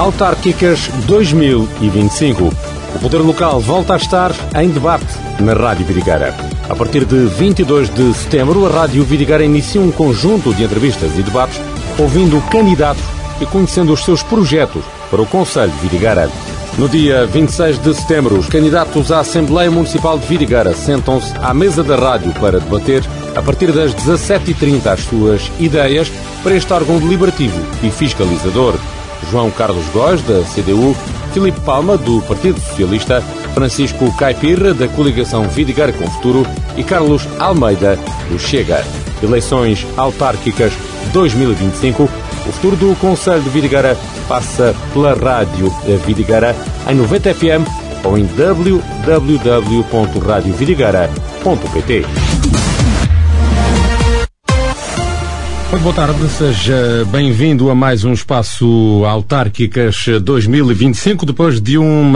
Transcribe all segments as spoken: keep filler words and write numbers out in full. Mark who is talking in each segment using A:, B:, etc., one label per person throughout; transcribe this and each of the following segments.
A: Autárquicas dois mil e vinte e cinco. O poder local volta a estar em debate na Rádio Vidigueira. A partir de vinte e dois de setembro, a Rádio Vidigueira inicia um conjunto de entrevistas e debates, ouvindo candidatos e conhecendo os seus projetos para o Conselho de Vidigueira. No dia vinte e seis de setembro, os candidatos à Assembleia Municipal de Vidigueira sentam-se à mesa da rádio para debater, a partir das dezassete e trinta, as suas ideias para este órgão deliberativo e fiscalizador. João Carlos Góes, da C D U, Filipe Palma, do Partido Socialista, Francisco Caipirra, da coligação Vidigueira com Futuro e Carlos Almeida, do Chega. Eleições autárquicas dois mil e vinte e cinco. O futuro do Conselho de Vidigueira passa pela Rádio Vidigueira em noventa F M ou em w w w ponto radio vidigueira ponto p t. Muito boa tarde, seja bem-vindo a mais um Espaço Autárquicas dois mil e vinte e cinco, depois de uma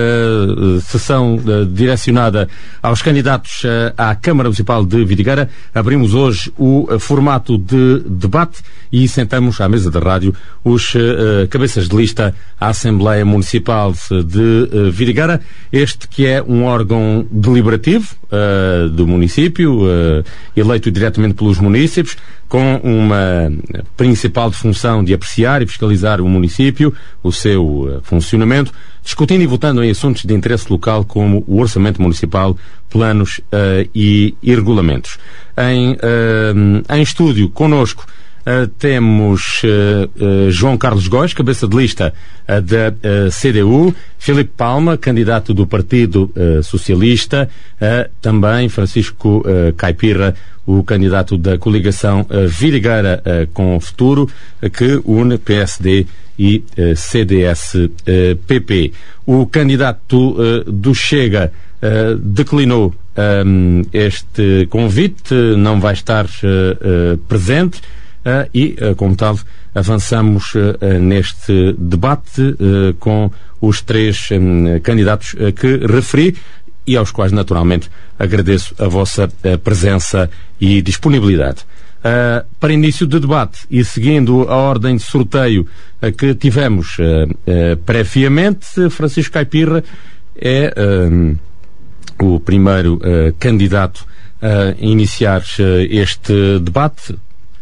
A: uh, sessão uh, direcionada aos candidatos uh, à Câmara Municipal de Vidigueira. Abrimos hoje o uh, formato de debate e sentamos à mesa da rádio os uh, cabeças de lista à Assembleia Municipal de uh, Vidigueira, este que é um órgão deliberativo uh, do município, uh, eleito diretamente pelos munícipes, com uma principal função de apreciar e fiscalizar o município, o seu uh, funcionamento, discutindo e votando em assuntos de interesse local como o orçamento municipal, planos uh, e, e regulamentos. Em, uh, em estúdio, connosco, Uh, temos uh, uh, João Carlos Góes, cabeça de lista uh, da uh, C D U, Filipe Palma, candidato do Partido uh, Socialista, uh, também Francisco uh, Caipirra, o candidato da coligação uh, Vidigueira uh, com Futuro, uh, que une P S D e uh, C D S P P. O candidato uh, do Chega uh, declinou um, este convite, não vai estar uh, uh, presente. Uh, e, uh, como tal, avançamos uh, uh, neste debate uh, com os três um, candidatos uh, que referi e aos quais, naturalmente, agradeço a vossa uh, presença e disponibilidade. Uh, para início de debate e seguindo a ordem de sorteio uh, que tivemos uh, uh, previamente, Francisco Caipirra é uh, o primeiro uh, candidato a iniciar uh, este debate,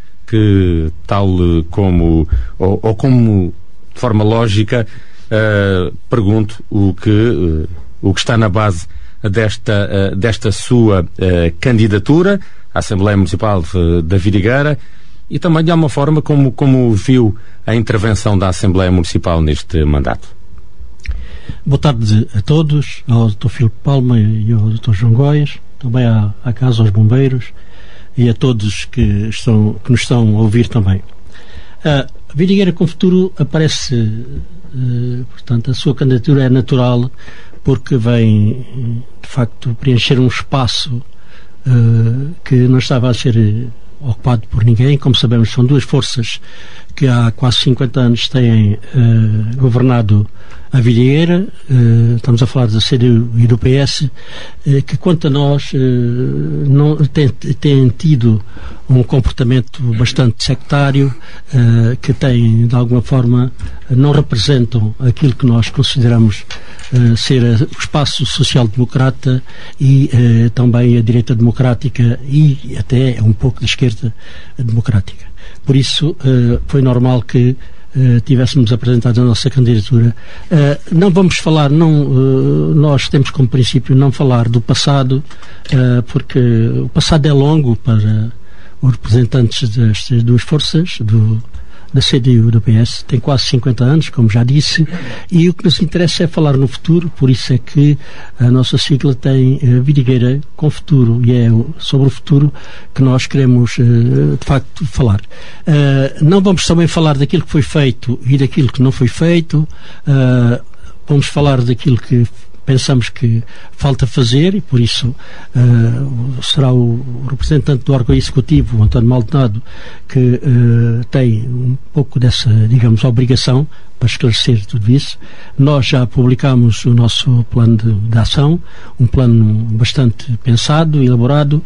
A: que tal como, ou, ou como de forma lógica, uh, pergunto o que, uh, o que está na base desta, uh, desta sua uh, candidatura à Assembleia Municipal uh, da Vidigueira e também de alguma forma como, como viu a intervenção da Assembleia Municipal neste mandato.
B: Boa tarde a todos, ao doutor Filipe Palma e ao doutor João Góes, também à, à casa, aos bombeiros e a todos que, estão, que nos estão a ouvir também. A Vidigueira com Futuro aparece, uh, portanto, a sua candidatura é natural porque vem, de facto, preencher um espaço uh, que não estava a ser ocupado por ninguém. Como sabemos, são duas forças que há quase cinquenta anos têm uh, governado a Vidigueira, uh, estamos a falar da C D U e do P S, uh, que quanto a nós uh, não, têm, têm tido um comportamento bastante sectário, uh, que têm, de alguma forma, não representam aquilo que nós consideramos uh, ser a, o espaço social-democrata e uh, também a direita democrática e até um pouco da esquerda democrática. Por isso, uh, foi normal que Uh, tivéssemos apresentado a nossa candidatura. Uh, não vamos falar, não, uh, nós temos como princípio não falar do passado, uh, porque o passado é longo para os representantes destas duas forças, do, da C D U e do P S, tem quase cinquenta anos, como já disse, e o que nos interessa é falar no futuro, por isso é que a nossa sigla tem uh, Vidigueira com Futuro, e é sobre o futuro que nós queremos, uh, de facto, falar. Uh, não vamos também falar daquilo que foi feito e daquilo que não foi feito, uh, vamos falar daquilo que pensamos que falta fazer e por isso uh, será o representante do órgão executivo, o António Maldonado, que uh, tem um pouco dessa, digamos, obrigação, para esclarecer tudo isso. Nós já publicamos o nosso plano de, de ação, um plano bastante pensado, elaborado,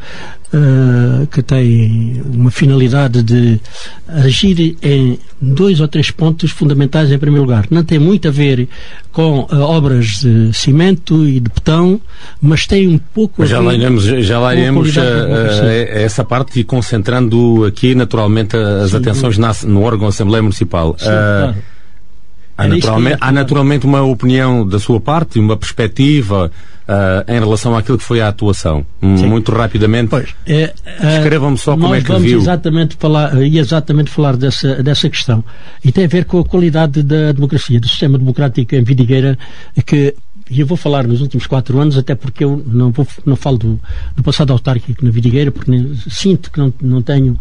B: uh, que tem uma finalidade de agir em dois ou três pontos fundamentais. Em primeiro lugar, não tem muito a ver com uh, obras de cimento e de betão, mas tem um pouco
A: mas
B: a
A: já
B: ver
A: lá iremos, já lá iremos a,
B: a,
A: a essa parte e concentrando aqui naturalmente as Sim, atenções na, no órgão Assembleia Municipal.
B: Sim, uh, claro.
A: Há naturalmente, há naturalmente uma opinião da sua parte, uma perspectiva uh, em relação àquilo que foi a atuação. Sim. Muito rapidamente.
B: Pois, é,
A: Escrevam-me só como é que
B: vamos
A: viu.
B: Exatamente falar, exatamente falar dessa, dessa questão. E tem a ver com a qualidade da democracia, do sistema democrático em Vidigueira, que e eu vou falar nos últimos quatro anos, até porque eu não, vou, não falo do, do passado autárquico na Vidigueira, porque nem, sinto que não, não tenho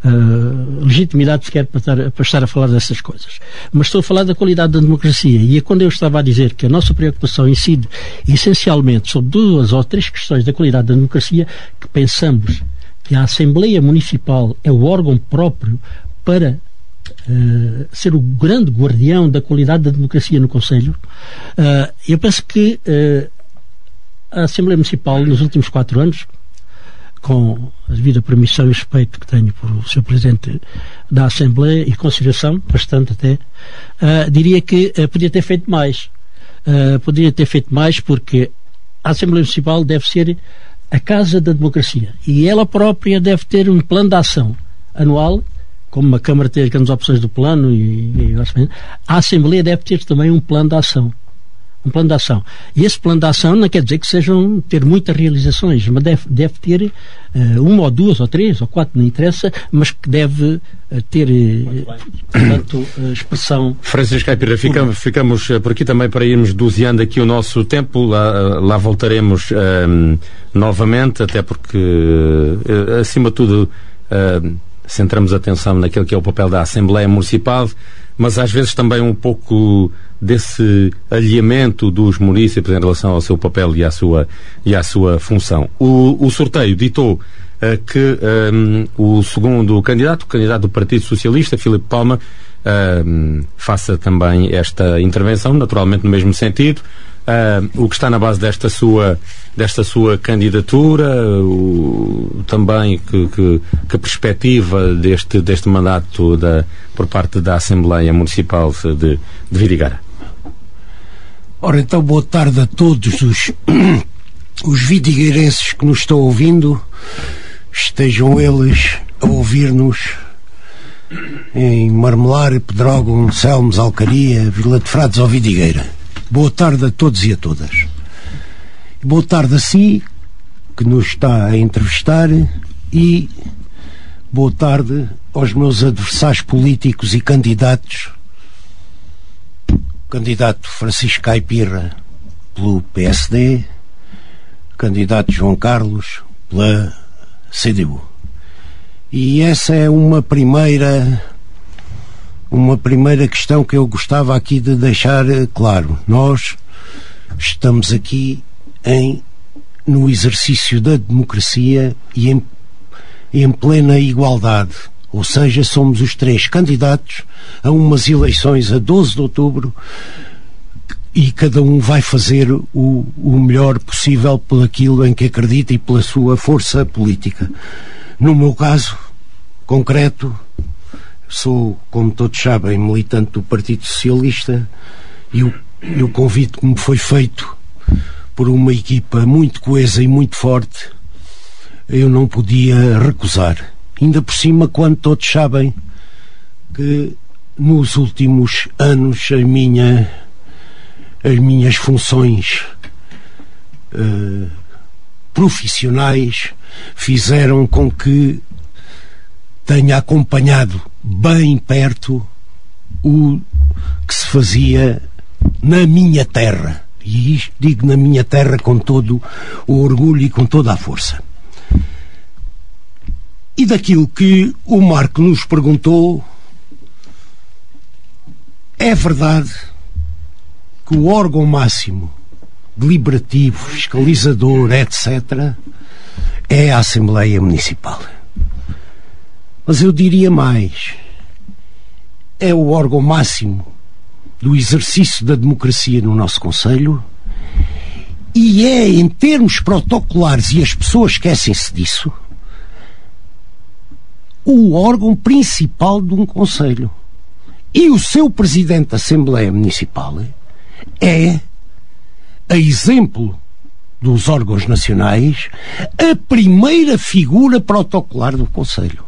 B: uh, legitimidade sequer para estar, para estar a falar dessas coisas. Mas estou a falar da qualidade da democracia. E é quando eu estava a dizer que a nossa preocupação incide essencialmente sobre duas ou três questões da qualidade da democracia, que pensamos que a Assembleia Municipal é o órgão próprio para Uh, ser o grande guardião da qualidade da democracia no Conselho. Uh, eu penso que uh, a Assembleia Municipal nos últimos quatro anos, com a devida permissão e respeito que tenho por o senhor Presidente da Assembleia e consideração, bastante até, uh, diria que uh, podia ter feito mais. Uh, poderia ter feito mais porque a Assembleia Municipal deve ser a casa da democracia e ela própria deve ter um plano de ação anual. Como a Câmara tem as grandes opções do plano e, e a Assembleia deve ter também um plano de ação. Um plano de ação. E esse plano de ação não quer dizer que sejam ter muitas realizações, mas deve, deve ter uh, uma ou duas ou três ou quatro, não interessa, mas que deve uh, ter, uh, portanto, uh, expressão.
A: Francisco Caipira, ficamos, ficamos por aqui também para irmos doseando aqui o nosso tempo. Lá, lá voltaremos uh, novamente, até porque, uh, acima de tudo, uh, centramos a atenção naquilo que é o papel da Assembleia Municipal, mas às vezes também um pouco desse alinhamento dos munícipes em relação ao seu papel e à sua, e à sua função. O, o sorteio ditou uh, que um, o segundo candidato, o candidato do Partido Socialista, Filipe Palma, uh, faça também esta intervenção, naturalmente no mesmo sentido. Uh, o que está na base desta sua, desta sua candidatura, o, também que, que, que perspectiva deste, deste mandato da, por parte da Assembleia Municipal de, de Vidigueira.
C: Ora, então, boa tarde a todos os, os vidigueirenses que nos estão ouvindo, estejam eles a ouvir-nos em Marmelar, Pedrógão, Selmes, Alcaria, Vila de Frades ou Vidigueira. Boa tarde a todos e a todas. Boa tarde a si, que nos está a entrevistar, e boa tarde aos meus adversários políticos e candidatos. O candidato Francisco Caipira pelo P S D, o candidato João Carlos pela C D U. E essa é uma primeira... Uma primeira questão que eu gostava aqui de deixar claro. Nós estamos aqui em, no exercício da democracia e em, em plena igualdade. Ou seja, somos os três candidatos a umas eleições a doze de outubro e cada um vai fazer o, o melhor possível por aquilo em que acredita e pela sua força política. No meu caso concreto, sou, como todos sabem, militante do Partido Socialista e o, e o convite que me foi feito por uma equipa muito coesa e muito forte eu não podia recusar. Ainda por cima, quando todos sabem que nos últimos anos a minha, as minhas funções uh, profissionais fizeram com que tenha acompanhado bem perto o que se fazia na minha terra, e isto digo na minha terra com todo o orgulho e com toda a força. E daquilo que o Marco nos perguntou, é verdade que o órgão máximo deliberativo, fiscalizador, etcétera é a Assembleia Municipal. Mas eu diria mais, é o órgão máximo do exercício da democracia no nosso Conselho, e é, em termos protocolares, e as pessoas esquecem-se disso, o órgão principal de um Conselho. E o seu Presidente da Assembleia Municipal é, a exemplo dos órgãos nacionais, a primeira figura protocolar do Conselho.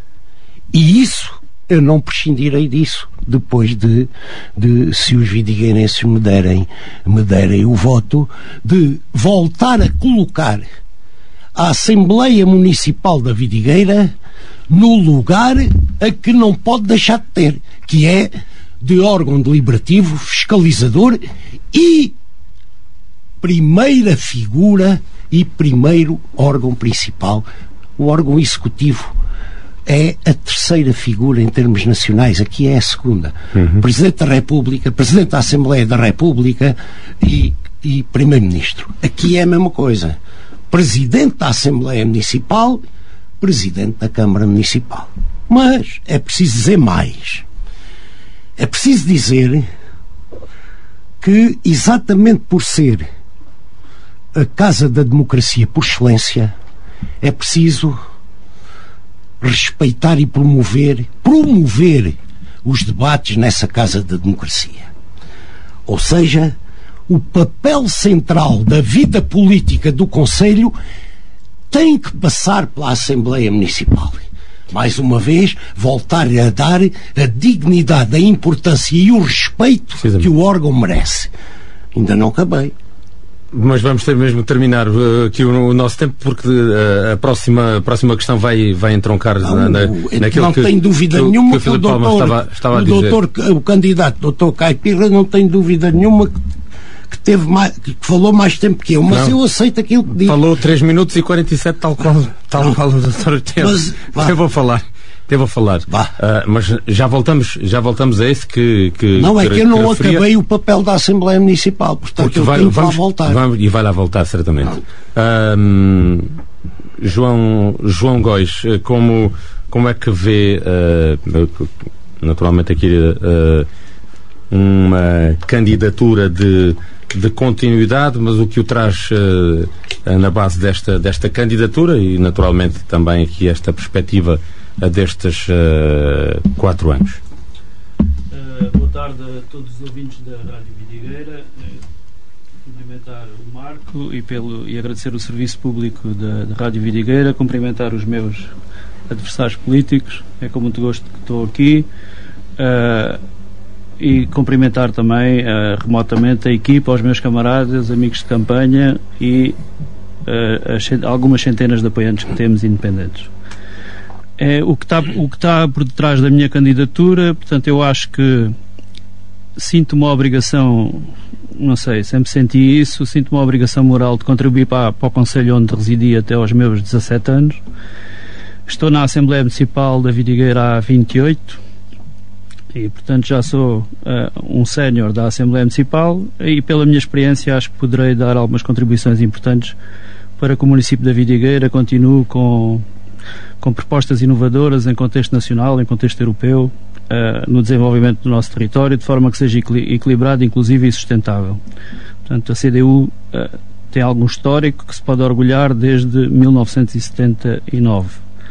C: E isso, eu não prescindirei disso, depois de, de se os vidigueirenses me derem, me derem o voto, de voltar a colocar a Assembleia Municipal da Vidigueira no lugar a que não pode deixar de ter, que é de órgão deliberativo, fiscalizador e primeira figura e primeiro órgão principal. O órgão executivo é a terceira figura em termos nacionais, aqui é a segunda. Uhum. Presidente da República, Presidente da Assembleia da República e, e Primeiro-Ministro. Aqui é a mesma coisa. Presidente da Assembleia Municipal, Presidente da Câmara Municipal. Mas é preciso dizer mais. É preciso dizer que, exatamente por ser a Casa da Democracia por excelência, é preciso respeitar e promover, promover os debates nessa Casa da Democracia. Ou seja, o papel central da vida política do Conselho tem que passar pela Assembleia Municipal. Mais uma vez, voltar a dar a dignidade, a importância e o respeito que o órgão merece. Ainda não acabei.
A: Mas vamos ter mesmo que terminar uh, aqui o, o nosso tempo, porque uh, a, próxima, a próxima questão vai, vai entroncar
C: não,
A: na, na,
C: o,
A: naquilo
C: não
A: que,
C: tem dúvida
A: que,
C: nenhuma
A: que o Filipe Palma estava, estava a dizer.
C: O, doutor, o candidato doutor Caipira não tem dúvida nenhuma que, que, teve mais, que falou mais tempo que eu, mas não. Eu aceito aquilo que diz.
A: Falou três minutos e quarenta e sete, tal qual, tal qual o doutor teve. Mas, eu vou falar. Devo falar, uh, mas já voltamos, já voltamos a esse que, que
C: não é que,
A: que
C: eu não
A: referia...
C: acabei o papel da Assembleia Municipal, portanto eu
A: vai,
C: tenho que
A: vamos,
C: lá voltar.
A: Vamos, e vai lá voltar certamente. Uh, João, João Góis, como, como é que vê uh, naturalmente aqui uh, uma candidatura de, de continuidade, mas o que o traz uh, na base desta, desta candidatura e naturalmente também aqui esta perspectiva destes uh, quatro anos.
D: Uh, boa tarde a todos os ouvintes da Rádio Vidigueira. Uh, cumprimentar o Marco e, pelo, e agradecer o serviço público da, da Rádio Vidigueira, cumprimentar os meus adversários políticos, é com muito gosto que estou aqui, uh, e cumprimentar também uh, remotamente a equipa, aos meus camaradas, amigos de campanha e uh, as, algumas centenas de apoiantes que temos independentes. É, o que está o que está por detrás da minha candidatura, portanto, eu acho que sinto uma obrigação, não sei, sempre senti isso, sinto uma obrigação moral de contribuir para, para o Conselho onde residi até aos meus dezassete anos. Estou na Assembleia Municipal da Vidigueira há vinte e oito e, portanto, já sou uh, um sénior da Assembleia Municipal e, pela minha experiência, acho que poderei dar algumas contribuições importantes para que o município da Vidigueira continue com com propostas inovadoras em contexto nacional, em contexto europeu, uh, no desenvolvimento do nosso território, de forma que seja equil- equilibrado, inclusive e sustentável. Portanto, a C D U uh, tem algum histórico que se pode orgulhar desde mil novecentos e setenta e nove.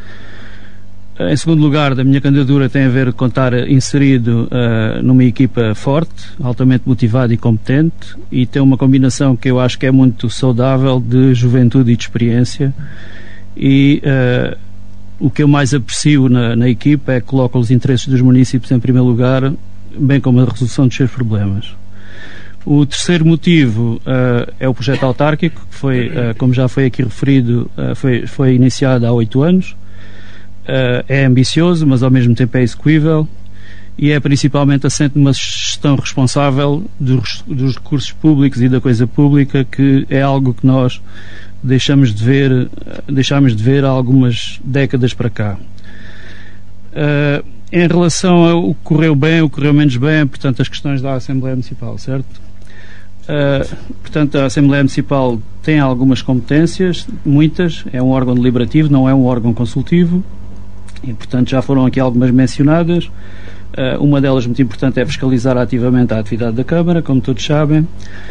D: Uh, em segundo lugar, da minha candidatura tem a ver com estar inserido uh, numa equipa forte, altamente motivada e competente, e tem uma combinação que eu acho que é muito saudável de juventude e de experiência. E uh, o que eu mais aprecio na, na equipa é que coloca os interesses dos municípios em primeiro lugar, bem como a resolução dos seus problemas. O terceiro motivo uh, é o projeto autárquico, que foi, uh, como já foi aqui referido, uh, foi, foi iniciado há oito anos. Uh, é ambicioso, mas ao mesmo tempo é execuível e é principalmente assente numa gestão responsável dos, dos recursos públicos e da coisa pública, que é algo que nós deixamos de ver, deixámos de ver há algumas décadas para cá. Uh, em relação ao que correu bem, o que correu menos bem, portanto, as questões da Assembleia Municipal, certo? Uh, portanto, a Assembleia Municipal tem algumas competências, muitas, é um órgão deliberativo, não é um órgão consultivo, e, portanto, já foram aqui algumas mencionadas. Uh, uma delas muito importante é fiscalizar ativamente a atividade da Câmara, como todos sabem.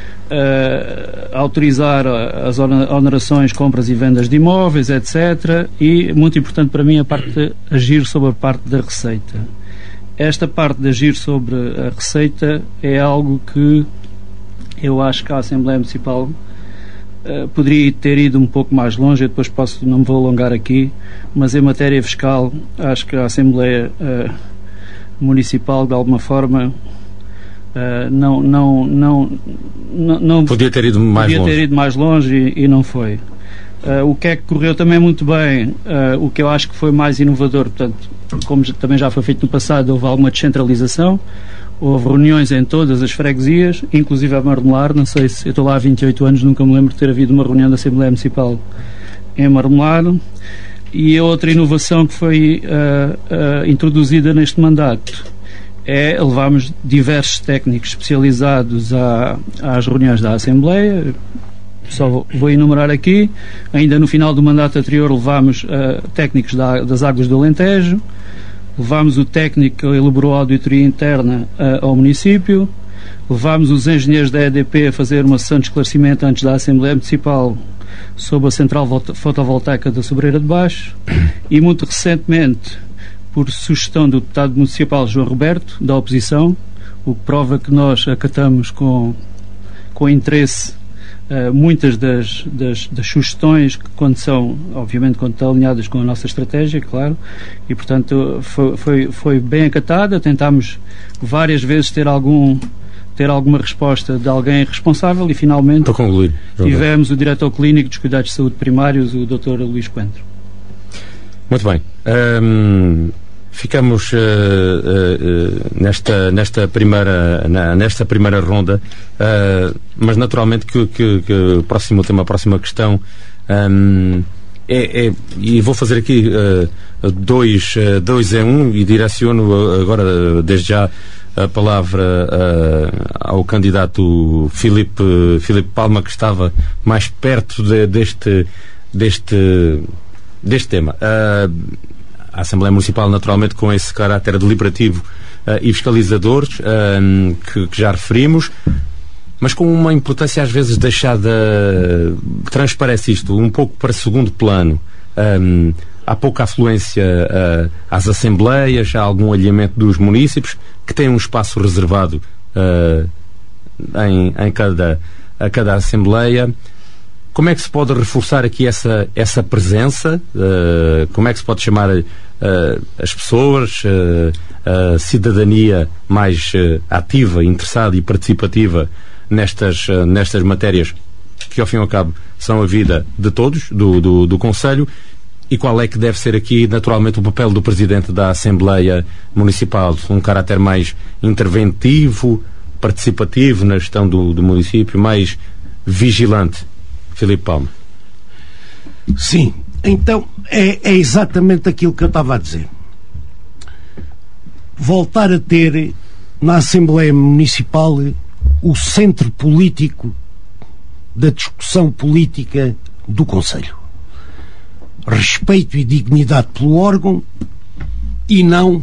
D: Uh, autorizar as onerações, compras e vendas de imóveis, etcétera. E, muito importante para mim, a parte de agir sobre a parte da receita. Esta parte de agir sobre a receita é algo que eu acho que a Assembleia Municipal uh, poderia ter ido um pouco mais longe. Eu depois posso, não me vou alongar aqui, mas em matéria fiscal, acho que a Assembleia uh, Municipal, de alguma forma, Uh, não, não, não, não, não
A: podia ter ido mais
D: podia
A: longe,
D: ter ido mais longe e, e não foi. Uh, o que é que correu também muito bem, uh, o que eu acho que foi mais inovador, portanto, como já, também já foi feito no passado, houve alguma descentralização, houve reuniões em todas as freguesias, inclusive a Marmelar. Não sei se eu estou lá há vinte e oito anos, nunca me lembro de ter havido uma reunião da Assembleia Municipal em Marmelar. E a outra inovação que foi uh, uh, introduzida neste mandato é levarmos diversos técnicos especializados à, às reuniões da Assembleia. Só vou enumerar aqui. Ainda no final do mandato anterior levámos uh, técnicos da, das Águas do Alentejo, levámos o técnico que elaborou a auditoria interna uh, ao município, levámos os engenheiros da E D P a fazer uma sessão de esclarecimento antes da Assembleia Municipal sobre a central fotovoltaica da Sobreira de Baixo e, muito recentemente, por sugestão do deputado municipal João Roberto, da oposição, o que prova que nós acatamos com, com interesse uh, muitas das, das, das sugestões que, quando são, obviamente, quando estão alinhadas com a nossa estratégia, claro, e, portanto, foi, foi, foi bem acatada. Tentámos várias vezes ter algum ter alguma resposta de alguém responsável e, finalmente,
A: para concluir,
D: tivemos o diretor clínico dos cuidados de saúde primários, o doutor Luís Coentro.
A: Muito bem. Um, ficamos uh, uh, uh, nesta, nesta, primeira, na, nesta primeira ronda, uh, mas naturalmente que, que, que o próximo tema, a próxima questão um, é, é, e vou fazer aqui uh, dois, uh, dois em um e direciono agora desde já a palavra uh, ao candidato Filipe, Filipe Palma, que estava mais perto de, deste deste deste tema. Uh, a Assembleia Municipal, naturalmente, com esse caráter deliberativo uh, e fiscalizador uh, que, que já referimos, mas com uma importância às vezes deixada, transparece isto, um pouco para segundo plano. Um, há pouca afluência uh, às assembleias, há algum alinhamento dos municípios que têm um espaço reservado uh, em, em cada, a cada assembleia. Como é que se pode reforçar aqui essa, essa presença? Uh, como é que se pode chamar uh, as pessoas, uh, a cidadania mais uh, ativa, interessada e participativa nestas, uh, nestas matérias que, ao fim e ao cabo, são a vida de todos, do, do, do Conselho? E qual é que deve ser aqui, naturalmente, o papel do Presidente da Assembleia Municipal? Um caráter mais interventivo, participativo na gestão do, do município, mais vigilante? Filipe Palma.
C: Sim, então é, é exatamente aquilo que eu estava a dizer. Voltar a ter na Assembleia Municipal o centro político da discussão política do Conselho. Respeito e dignidade pelo órgão e não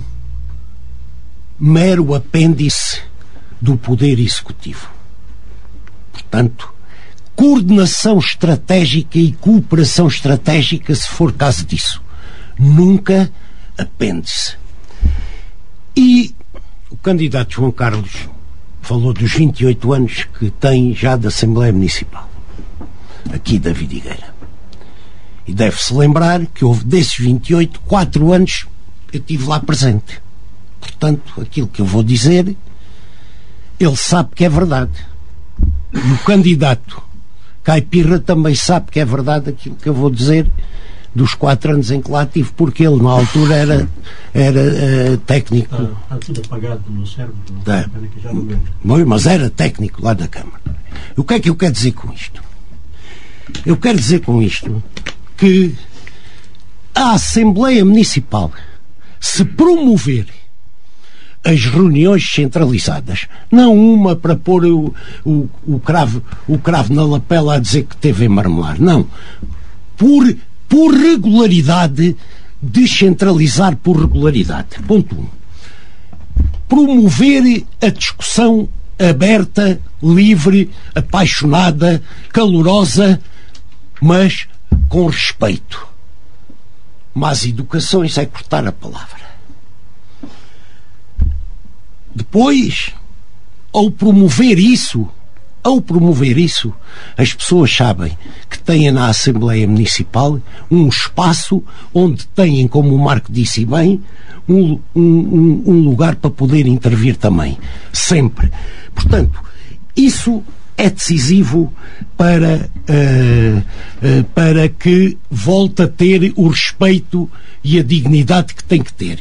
C: mero apêndice do Poder Executivo. Portanto, coordenação estratégica e cooperação estratégica, se for caso disso. Nunca apêndice. E o candidato João Carlos falou dos vinte e oito anos que tem já da Assembleia Municipal, aqui da Vidigueira. E deve-se lembrar que houve desses vinte e oito, quatro anos eu estive lá presente. Portanto, aquilo que eu vou dizer, ele sabe que é verdade. E o candidato Caipirra também sabe que é verdade aquilo que eu vou dizer dos quatro anos em que lá tive, porque ele na altura era, era uh, técnico.
B: Está, está tudo apagado no cérebro, não
C: é.
B: Que já não lembro.
C: Mas era técnico lá da Câmara. O que é que eu quero dizer com isto? Eu quero dizer com isto que a Assembleia Municipal, se promover as reuniões centralizadas, não uma para pôr o, o, o, cravo, o cravo na lapela a dizer que teve em Marmelar, não, por, por regularidade, descentralizar por regularidade. Ponto um. promover a discussão aberta, livre, apaixonada, calorosa, mas com respeito. Más educações é cortar a palavra. Depois, ao promover isso, ao promover isso, as pessoas sabem que têm na Assembleia Municipal um espaço onde têm, como o Marco disse bem, um, um, um lugar para poder intervir também. Sempre. Portanto, isso é decisivo para, uh, uh, para que volte a ter o respeito e a dignidade que tem que ter.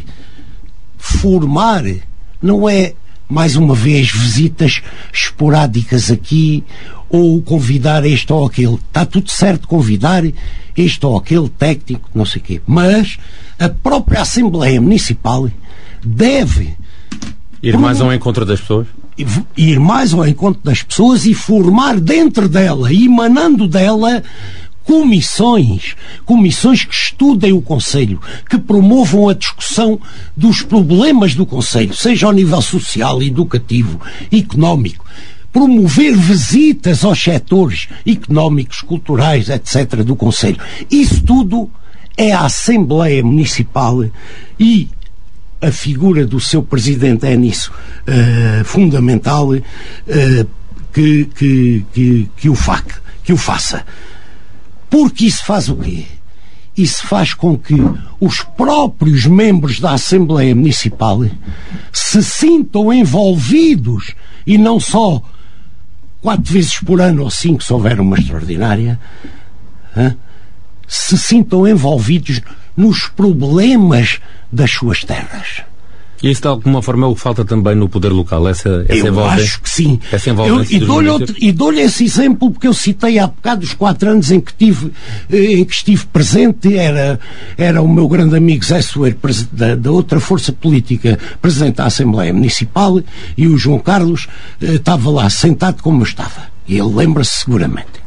C: Formar não é, mais uma vez, visitas esporádicas aqui ou convidar este ou aquele. Está tudo certo convidar este ou aquele técnico, não sei o quê. Mas a própria Assembleia Municipal deve
A: ir mais ao encontro das pessoas?
C: Ir mais ao encontro das pessoas e formar dentro dela, emanando dela, comissões, comissões que estudem o Conselho, que promovam a discussão dos problemas do Conselho, seja ao nível social, educativo, económico. Promover visitas aos setores económicos, culturais, etcétera do Conselho. Isso tudo é a Assembleia Municipal e a figura do seu presidente é nisso uh, fundamental, uh, que, que, que, que, o fa que o faça. Porque isso faz o quê? Isso faz com que os próprios membros da Assembleia Municipal se sintam envolvidos, e não só quatro vezes por ano ou cinco, se houver uma extraordinária, hein? Se sintam envolvidos nos problemas das suas terras.
A: E isso de alguma forma é o que falta também no poder local, essa, essa
C: eu acho que sim.
A: Essa
C: eu, e dou-lhe outro, e dou-lhe esse exemplo porque eu citei há bocado os quatro anos em que, tive, em que estive presente. Era, era o meu grande amigo Zé Soeiro, da, da outra força política, presidente da Assembleia Municipal, e o João Carlos eh, estava lá sentado como eu estava, e ele lembra-se seguramente.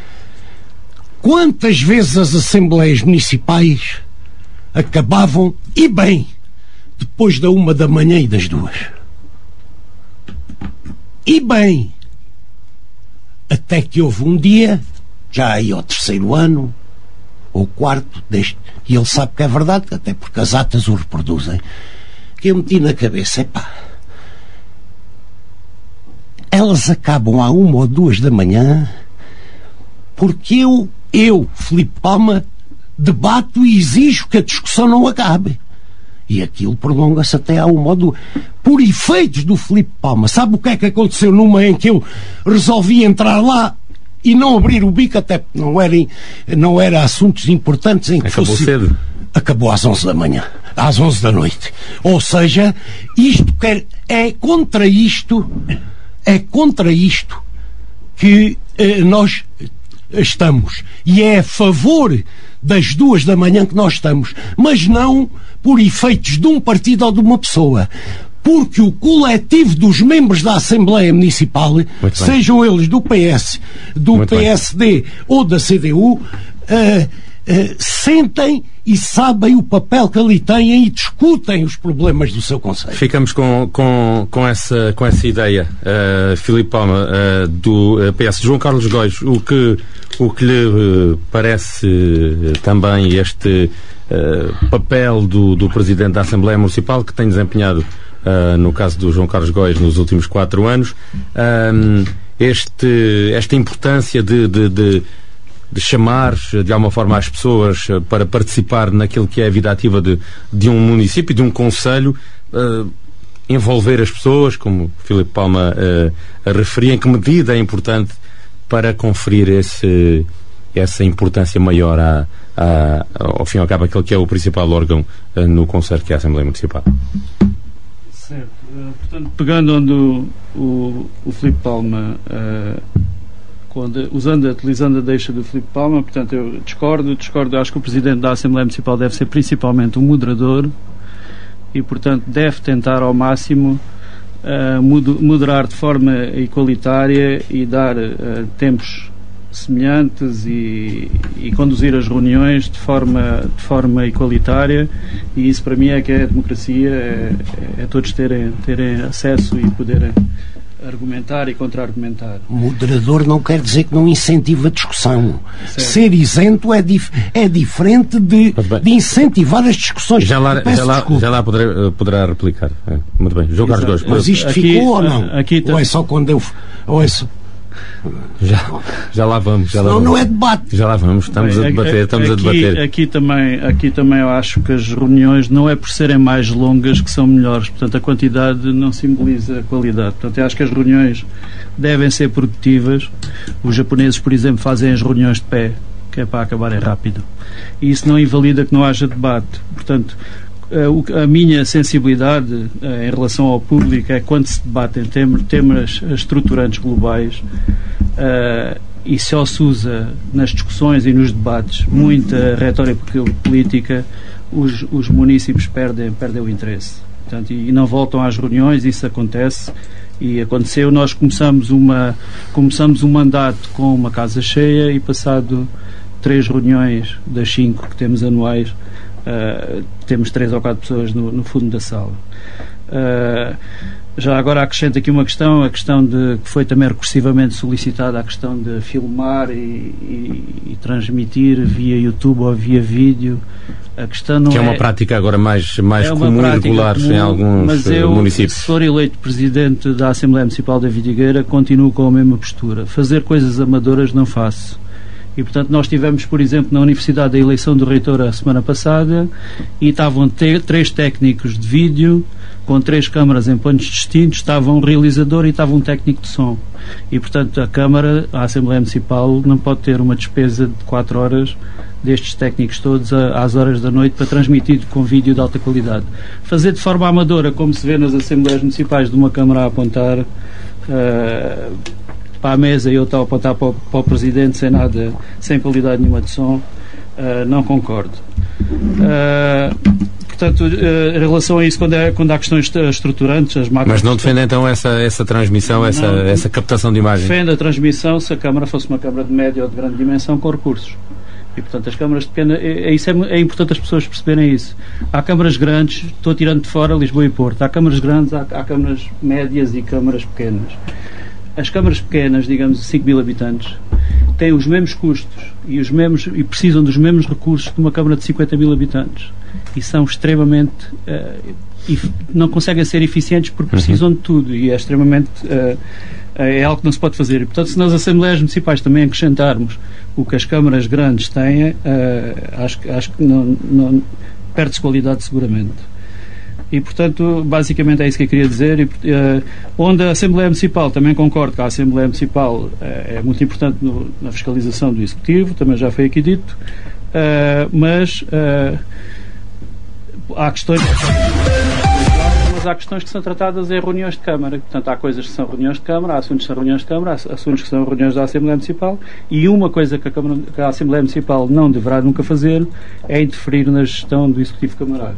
C: Quantas vezes as Assembleias Municipais acabavam, e bem, depois da uma da manhã e das duas. E bem, até que houve um dia, já aí ao terceiro ano, ou quarto, deste, e ele sabe que é verdade, até porque as atas o reproduzem, que eu meti na cabeça, epá, elas acabam à uma ou duas da manhã, porque eu, eu, Filipe Palma, debato e exijo que a discussão não acabe. E aquilo prolonga-se até à uma ou duas. Por efeitos do Filipe Palma. Sabe o que é que aconteceu numa em que eu resolvi entrar lá e não abrir o bico, até porque não era, não era assuntos importantes em que
A: Acabou
C: fosse...
A: cedo.
C: Acabou às onze da manhã. Às onze da noite. Ou seja, isto quer... é contra isto é contra isto que eh, nós estamos. E é a favor das duas da manhã que nós estamos. Mas não por efeitos de um partido ou de uma pessoa. Porque o coletivo dos membros da Assembleia Municipal, sejam eles do P S, do Muito P S D bem. Ou da C D U, uh, uh, sentem e sabem o papel que ali têm e discutem os problemas do seu concelho.
A: Ficamos com, com, com, essa, com essa ideia, uh, Filipe Palma, uh, do uh, P S. João Carlos Góis, o que, o que lhe uh, parece uh, também este uh, papel do, do Presidente da Assembleia Municipal, que tem desempenhado, uh, no caso do João Carlos Góis, nos últimos quatro anos, um, este, esta importância de, de, de de chamar de alguma forma as pessoas para participar naquilo que é a vida ativa de, de um município, de um concelho, uh, envolver as pessoas, como Filipe Palma uh, referia, em que medida é importante para conferir esse, essa importância maior à, à, ao fim e ao cabo aquele que é o principal órgão uh, no concelho, que é a Assembleia Municipal.
D: Certo. Uh, portanto, pegando onde o, o, o Filipe Palma uh, Quando, usando, utilizando a deixa do Filipe Palma, portanto eu discordo, discordo, acho que o Presidente da Assembleia Municipal deve ser principalmente um moderador e, portanto, deve tentar ao máximo uh, moderar de forma igualitária e dar uh, tempos semelhantes e, e conduzir as reuniões de forma, de forma igualitária, e isso para mim é que é a democracia, é, é todos terem, terem acesso e poderem argumentar e contra-argumentar.
C: Moderador não quer dizer que não incentiva a discussão.
D: Certo. Ser
C: isento é, dif é diferente de, de incentivar as discussões.
A: Já lá, já lá, já lá poderá, poderá replicar. É, muito bem. João Carlos Góes.
C: Mas isto aqui, ficou ou não? Aqui ou é só quando eu... Ou é só...
A: Já, já lá vamos. Já lá
C: não,
A: vamos.
C: não é debate.
A: Já lá vamos. Estamos Bem, a debater. Estamos
D: aqui,
A: a debater.
D: Aqui também, aqui também eu acho que as reuniões não é por serem mais longas que são melhores. Portanto, a quantidade não simboliza a qualidade. Portanto, eu acho que as reuniões devem ser produtivas. Os japoneses, por exemplo, fazem as reuniões de pé, que é para acabarem rápido. E isso não invalida que não haja debate. Portanto, a minha sensibilidade em relação ao público é quando se debatem temas estruturantes globais, uh, e só se usa nas discussões e nos debates muita retórica política, os, os municípios perdem, perdem o interesse. Portanto, e não voltam às reuniões. Isso acontece e aconteceu. Nós começamos, uma, começamos um mandato com uma casa cheia e passado três reuniões das cinco que temos anuais, Uh, temos três ou quatro pessoas no, no fundo da sala. Uh, já agora acrescento aqui uma questão, a questão de que foi também recursivamente solicitada, a questão de filmar e, e, e transmitir via YouTube ou via vídeo. A questão não
A: que é uma
D: é,
A: prática agora mais, mais
D: é
A: comum e regular comum, em alguns
D: mas eu,
A: municípios.
D: Se for eleito presidente da Assembleia Municipal da Vidigueira, continuo com a mesma postura. Fazer coisas amadoras não faço. E, portanto, nós tivemos, por exemplo, na Universidade a eleição do reitor a semana passada e estavam te três técnicos de vídeo com três câmaras em planos distintos, estava um realizador e estava um técnico de som. E, portanto, a Câmara, a Assembleia Municipal, não pode ter uma despesa de quatro horas destes técnicos todos a, às horas da noite para transmitir com vídeo de alta qualidade. Fazer de forma amadora, como se vê nas Assembleias Municipais, de uma câmara a apontar... Uh, para a mesa e eu estou a apontar para o, para o Presidente sem nada, sem qualidade nenhuma de som, uh, não concordo. Uh, portanto, uh, em relação a isso, quando, é, quando há questões estruturantes, as máquinas...
A: Mas não defende então essa, essa transmissão, essa, não, essa captação de imagem?
D: Defende a transmissão se a Câmara fosse uma Câmara de média ou de grande dimensão com recursos. E, portanto, as câmaras de pequena... É, é, isso é, é importante as pessoas perceberem isso. Há câmaras grandes, estou tirando de fora Lisboa e Porto. Há câmaras grandes, há, há câmaras médias e câmaras pequenas. As câmaras pequenas, digamos, de cinco mil habitantes, têm os mesmos custos e, os mesmos, e precisam dos mesmos recursos que uma câmara de cinquenta mil habitantes. E são extremamente... Uh, não conseguem ser eficientes porque precisam de tudo. E é extremamente... Uh, é algo que não se pode fazer. E, portanto, se nas Assembleias Municipais também acrescentarmos o que as câmaras grandes têm, uh, acho, acho que não, não perde-se qualidade seguramente. E, portanto, basicamente é isso que eu queria dizer. E, uh, onde a Assembleia Municipal, também concordo que a Assembleia Municipal uh, é muito importante no, na fiscalização do Executivo, também já foi aqui dito, uh, mas uh, há questões... mas há questões que são tratadas em reuniões de Câmara. Portanto, há coisas que são reuniões de Câmara, há assuntos que são reuniões de Câmara, há assuntos que são reuniões da Assembleia Municipal, e uma coisa que a, Câmara, que a Assembleia Municipal não deverá nunca fazer é interferir na gestão do Executivo Camarário.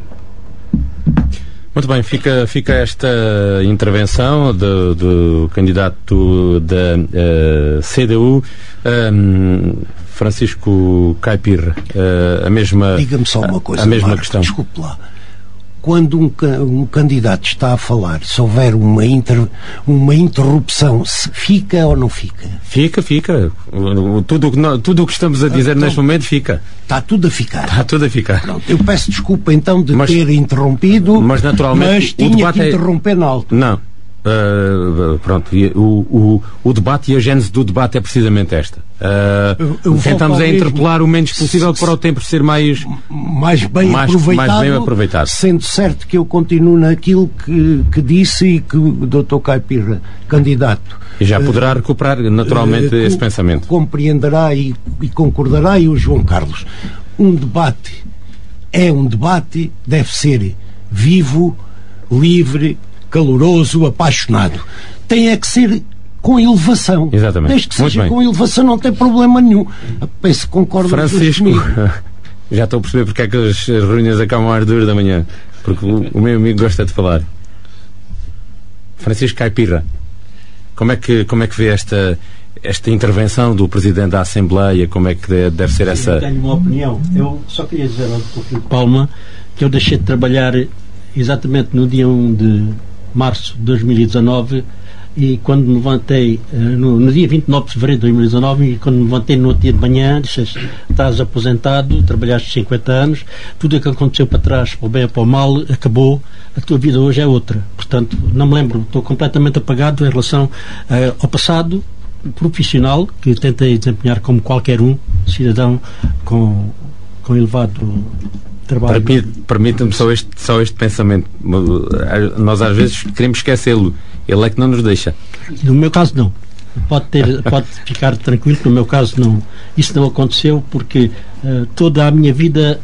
A: Muito bem, fica, fica esta intervenção do, do candidato da uh, C D U, um, Francisco Caipirra, uh, a mesma,
C: Diga-me só uma coisa,
A: a mesma
C: Marco,
A: questão.
C: Desculpe lá. Quando um, um candidato está a falar, se houver uma, inter, uma interrupção, se fica ou não fica?
A: Fica, fica. Tudo o que, tudo o que estamos a dizer então, neste momento fica.
C: Está tudo a ficar.
A: Está tudo a ficar.
C: Pronto, eu peço desculpa então de
A: mas,
C: ter interrompido,
A: mas, naturalmente,
C: mas tinha que interromper na altura.
A: Não. Uh, pronto, o, o, o debate e a gênese do debate é precisamente esta. Uh, eu, eu tentamos a interpelar mesmo, o menos possível para o tempo ser mais,
C: mais, bem,
A: mais,
C: aproveitado,
A: mais bem aproveitado.
C: Sendo certo que eu continuo naquilo que, que disse e que o doutor Caipirra, candidato,
A: e já poderá uh, recuperar naturalmente uh, esse pensamento.
C: Compreenderá e, e concordará, e o João Carlos. Um debate é um debate, deve ser vivo, livre, caloroso, apaixonado. Tem é que ser com elevação.
A: Exatamente.
C: Desde que seja com elevação não tem problema nenhum. Penso que concordo com
A: Francisco, já estou a perceber porque é que as reuniões acabam às duas da manhã. Porque o, o meu amigo gosta de falar. Francisco Caipirra, como é que, como é que vê esta, esta intervenção do Presidente da Assembleia, como é que deve ser essa...
B: Eu tenho uma opinião. Eu só queria dizer ao doutor Filipe Palma que eu deixei de trabalhar exatamente no dia um de março de dois mil e dezanove, e quando me levantei no, no dia vinte e nove de fevereiro de dois mil e dezanove, e quando me levantei no outro dia de manhã, disse: estás aposentado, trabalhaste cinquenta anos, tudo o que aconteceu para trás, para o bem ou para o mal, acabou, a tua vida hoje é outra. Portanto, não me lembro, estou completamente apagado em relação uh, ao passado profissional que tentei desempenhar como qualquer um cidadão com, com elevado trabalho.
A: Permita-me só este, só este pensamento. Nós às vezes queremos esquecê-lo, ele é que não nos deixa.
B: No meu caso não, pode, ter, pode ficar tranquilo que no meu caso não, isso não aconteceu, porque uh, toda a minha vida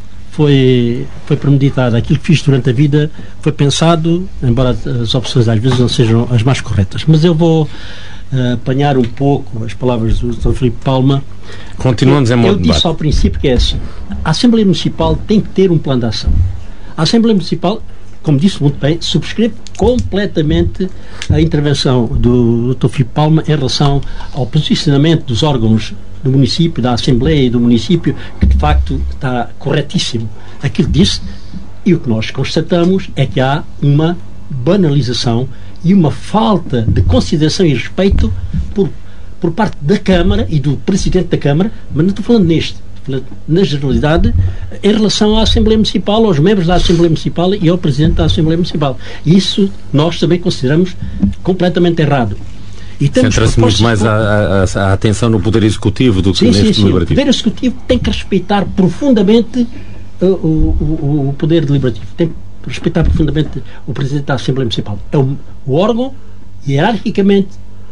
B: foi, foi premeditada. Aquilo que fiz durante a vida foi pensado, embora as opções às vezes não sejam as mais corretas. Mas eu vou uh, apanhar um pouco as palavras do doutor Filipe Palma.
A: Continuamos em modo
B: Eu
A: de
B: disse
A: debate.
B: ao princípio que é assim: a Assembleia Municipal tem que ter um plano de ação. A Assembleia Municipal, como disse muito bem, subscreve completamente a intervenção do doutor Filipe Palma em relação ao posicionamento dos órgãos do município, da Assembleia e do município, que de facto está corretíssimo aquilo que disse, e o que nós constatamos é que há uma banalização e uma falta de consideração e respeito por, por parte da Câmara e do Presidente da Câmara, mas não estou falando neste, na generalidade, em relação à Assembleia Municipal, aos membros da Assembleia Municipal e ao Presidente da Assembleia Municipal. Isso nós também consideramos completamente errado.
A: Centra-se muito mais a, a, a atenção no Poder Executivo do que
B: sim,
A: neste
B: sim, sim.
A: Deliberativo.
B: O Poder Executivo tem que respeitar profundamente uh, o, o, o Poder Deliberativo. Tem que respeitar profundamente o Presidente da Assembleia Municipal. É o, o órgão, hierarquicamente,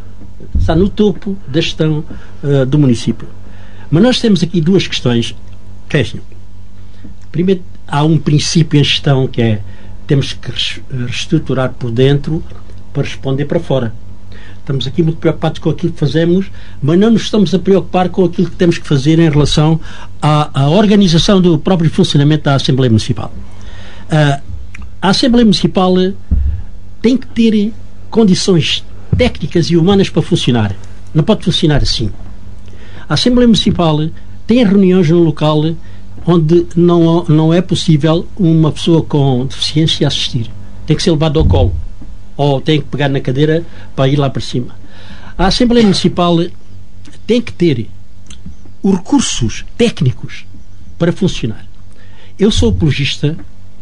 B: está no topo da gestão uh, do município. Mas nós temos aqui duas questões. Que é assim, primeiro, há um princípio em gestão que é: temos que reestruturar por dentro para responder para fora. Estamos aqui muito preocupados com aquilo que fazemos, mas não nos estamos a preocupar com aquilo que temos que fazer em relação à, à organização do próprio funcionamento da Assembleia Municipal. Uh, a Assembleia Municipal tem que ter condições técnicas e humanas para funcionar. Não pode funcionar assim. A Assembleia Municipal tem reuniões no local onde não, não é possível uma pessoa com deficiência assistir. Tem que ser levado ao colo, ou tem que pegar na cadeira para ir lá para cima. A Assembleia Municipal tem que ter os recursos técnicos para funcionar. Eu sou apologista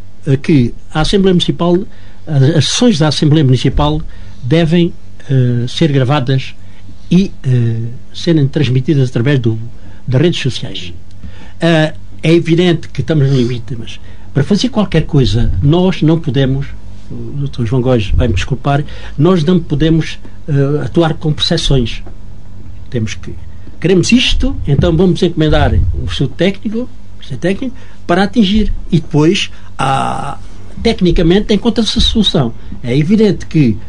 B: que a Assembleia Municipal, as sessões da Assembleia Municipal devem uh, ser gravadas e uh, serem transmitidas através do, das redes sociais. Uh, é evidente que estamos no limite, mas para fazer qualquer coisa nós não podemos, o doutor João Góes vai-me desculpar, nós não podemos uh, atuar com percepções. Temos que, queremos isto, então vamos encomendar um estudo técnico, técnico para atingir, e depois há, tecnicamente encontra-se a solução. É evidente que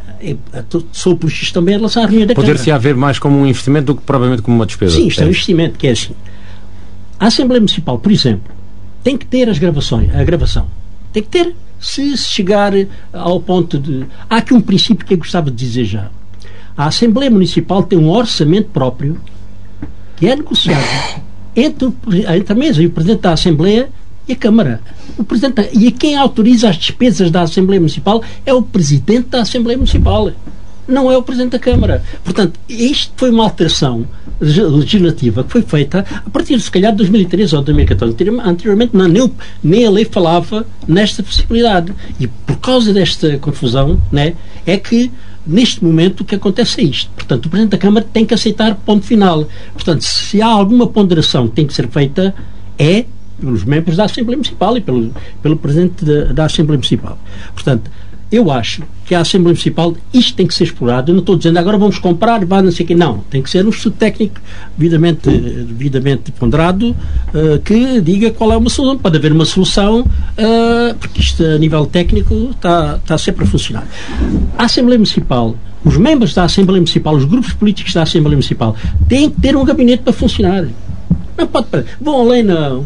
B: uh, sou apologista também em relação à reunião da Câmara.
A: Poder-se haver mais como um investimento do que provavelmente como uma despesa.
B: Sim, isto é um investimento que é assim. A Assembleia Municipal, por exemplo, tem que ter as gravações, a gravação. Tem que ter, se chegar ao ponto de... Há aqui um princípio que eu gostava de dizer já. A Assembleia Municipal tem um orçamento próprio que é negociado entre, o, entre a mesa e o Presidente da Assembleia e a Câmara. O Presidente da, e quem autoriza as despesas da Assembleia Municipal é o Presidente da Assembleia Municipal, não é o Presidente da Câmara. Portanto, isto foi uma alteração legislativa que foi feita a partir de, se calhar, de dois mil e treze ou dois mil e catorze. Anteriormente não, nem, nem a lei falava nesta possibilidade. E por causa desta confusão, né, é que neste momento o que acontece é isto. Portanto, o Presidente da Câmara tem que aceitar ponto final. Portanto, se há alguma ponderação que tem que ser feita, é pelos membros da Assembleia Municipal e pelo, pelo Presidente da, da Assembleia Municipal. Portanto, eu acho que a Assembleia Municipal, isto tem que ser explorado. Eu não estou dizendo agora vamos comprar, vá não sei o quê. Não, tem que ser um estudo técnico devidamente, devidamente ponderado, uh, que diga qual é uma solução. Pode haver uma solução, uh, porque isto a nível técnico está, está sempre a funcionar. A Assembleia Municipal, os membros da Assembleia Municipal, os grupos políticos da Assembleia Municipal têm que ter um gabinete para funcionar. Não pode... Vão além, não.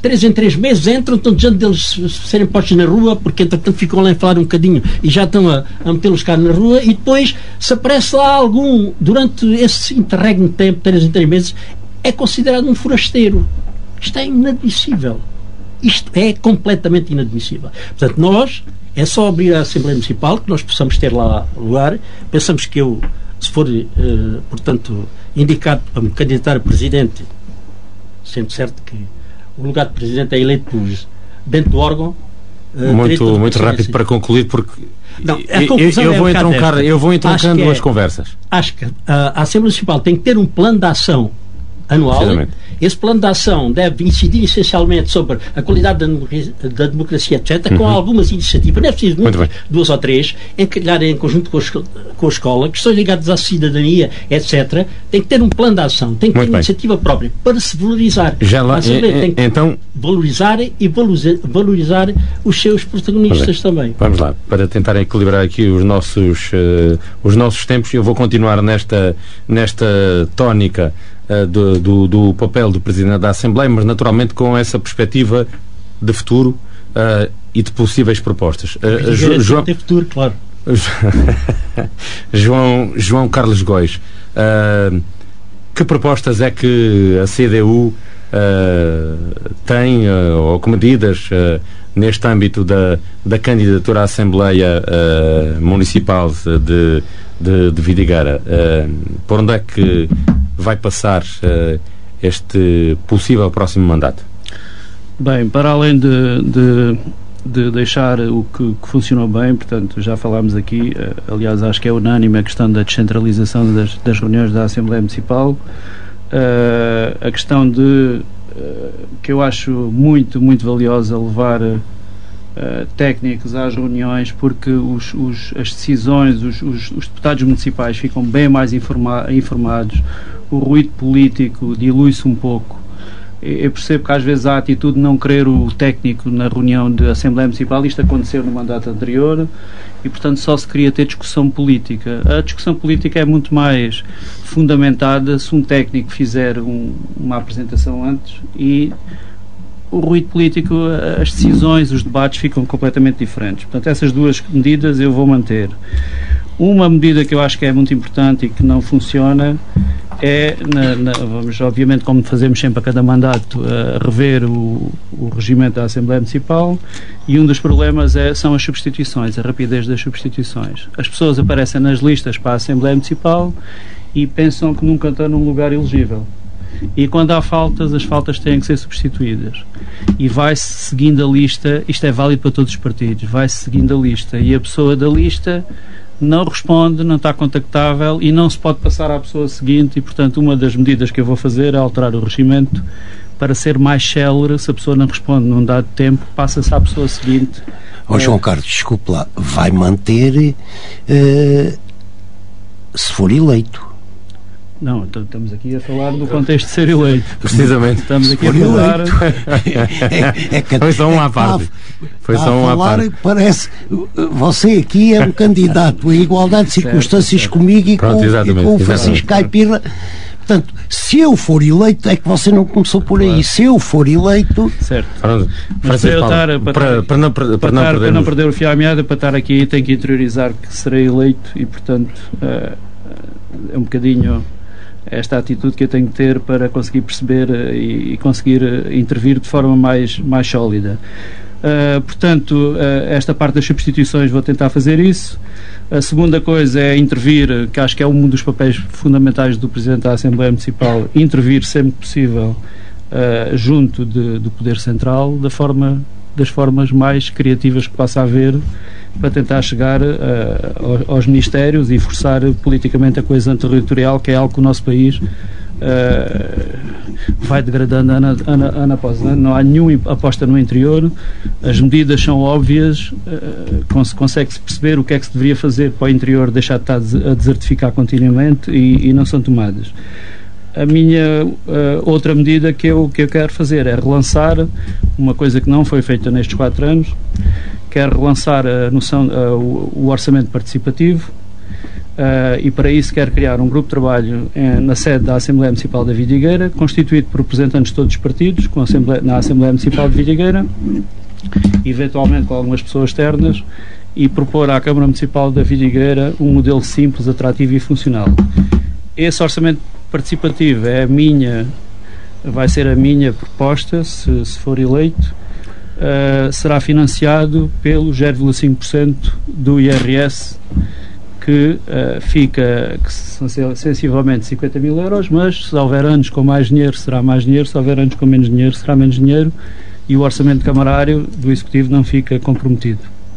B: três em três meses entram, estão diante deles serem postos na rua, porque entretanto ficam lá a falar um bocadinho e já estão a, a metê-los cá na rua, e depois, se aparece lá algum, durante esse interregno de tempo, três em três meses, é considerado um forasteiro. Isto é inadmissível. Isto é completamente inadmissível. Portanto, nós, é só abrir a Assembleia Municipal, que nós possamos ter lá lugar. Pensamos que eu, se for, eh, portanto, indicado para me candidatar a Presidente, sendo certo que o lugar de Presidente é eleito por, dentro do órgão. Uh,
A: muito muito rápido para concluir, porque
B: não,
A: a conclusão eu, eu, é vou um entroncar, eu vou entroncando as
B: é,
A: conversas.
B: Acho que a, a Assembleia Municipal tem que ter um plano de ação anual. Esse plano de ação deve incidir essencialmente sobre a qualidade da democracia, da democracia etcétera, com uhum. algumas iniciativas, não é preciso muito, muito duas ou três, encalhar em conjunto com a, com a escola, questões ligadas à cidadania, etcétera. Tem que ter um plano de ação, tem que muito ter bem. iniciativa própria para se valorizar.
A: Já lá,
B: é, é, tem que então, valorizar e valorizar, valorizar os seus protagonistas também.
A: Vamos lá, para tentar equilibrar aqui os nossos, uh, os nossos tempos, eu vou continuar nesta, nesta tónica Do, do, do papel do Presidente da Assembleia, mas naturalmente com essa perspectiva de futuro uh, e de possíveis propostas. Uh,
B: Jo, João, ter futuro, claro.
A: João, João Carlos Góis, uh, que propostas é que a C D U uh, tem, uh, ou que medidas uh, neste âmbito da, da candidatura à Assembleia uh, Municipal de, de, de Vidigueira? Uh, por onde é que vai passar uh, este possível próximo mandato?
D: Bem, para além de, de, de deixar o que, que funcionou bem, portanto, já falámos aqui, uh, aliás, acho que é unânime a questão da descentralização das, das reuniões da Assembleia Municipal, uh, a questão de, uh, que eu acho muito, muito valiosa, levar uh, técnicos às reuniões, porque os, os, as decisões, os, os, os deputados municipais ficam bem mais informa informados, o ruído político dilui-se um pouco. Eu percebo que às vezes há a atitude de não querer o técnico na reunião da Assembleia Municipal. Isto aconteceu no mandato anterior e, portanto, só se queria ter discussão política. A discussão política é muito mais fundamentada se um técnico fizer um, uma apresentação antes, e o ruído político, as decisões, os debates ficam completamente diferentes. Portanto, essas duas medidas eu vou manter. Uma medida que eu acho que é muito importante e que não funciona é, na, na, vamos, obviamente, como fazemos sempre a cada mandato, a rever o, o regimento da Assembleia Municipal, e um dos problemas é, são as substituições, a rapidez das substituições. As pessoas aparecem nas listas para a Assembleia Municipal e pensam que nunca estão num lugar elegível. E quando há faltas, as faltas têm que ser substituídas. E vai-se seguindo a lista, isto é válido para todos os partidos, vai-se seguindo a lista, e a pessoa da lista não responde, não está contactável e não se pode passar à pessoa seguinte, e, portanto, uma das medidas que eu vou fazer é alterar o regimento para ser mais célere. Se a pessoa não responde num dado tempo, passa-se à pessoa seguinte.
C: Ó, João Carlos, desculpe lá, vai manter uh, se for eleito?
D: Não, então estamos aqui a falar do contexto de ser eleito.
A: Precisamente.
D: Estamos aqui a falar...
C: é, é que,
A: Foi só um à parte. Foi só um à parte.
C: Parece... Você aqui é um candidato em igualdade de circunstâncias certo, certo. comigo e
A: Pronto,
C: com, e com o Francisco Caipira. Portanto, se eu for eleito, é que você não começou por aí. Claro. Se eu for eleito...
D: Certo.
A: Pronto.
D: Mas para, eu estar, para, para, para, não, para, para, não estar, para não perder o fio à meada, para estar aqui, tenho que interiorizar que serei eleito e, portanto, uh, é um bocadinho... esta atitude que eu tenho que ter para conseguir perceber uh, e, e conseguir uh, intervir de forma mais, mais sólida. Uh, portanto, uh, esta parte das substituições vou tentar fazer isso. A segunda coisa é intervir, que acho que é um dos papéis fundamentais do Presidente da Assembleia Municipal, intervir sempre possível uh, junto de, do Poder Central, da forma, das formas mais criativas que possa haver, para tentar chegar uh, aos, aos ministérios e forçar politicamente a coesão territorial, que é algo que o nosso país uh, vai degradando ano, ano, ano após ano. Não há nenhuma aposta no interior, as medidas são óbvias, uh, cons consegue-se perceber o que é que se deveria fazer para o interior deixar de estar a desertificar continuamente, e, e não são tomadas. A minha uh, outra medida que eu, que eu quero fazer é relançar uma coisa que não foi feita nestes quatro anos. Quero relançar a noção, uh, o, o orçamento participativo, Uh, e para isso quer criar um grupo de trabalho eh, na sede da Assembleia Municipal da Vidigueira, constituído por representantes de todos os partidos, com a Assembleia, na Assembleia Municipal de Vidigueira, eventualmente com algumas pessoas externas, e propor à Câmara Municipal da Vidigueira um modelo simples, atrativo e funcional. Esse orçamento participativo é a minha, vai ser a minha proposta, se, se for eleito. Uh, será financiado pelo zero vírgula cinco por cento do I R S, que uh, fica que são sensivelmente cinquenta mil euros, mas se houver anos com mais dinheiro será mais dinheiro, se houver anos com menos dinheiro será menos dinheiro, e o orçamento camarário do Executivo não fica comprometido.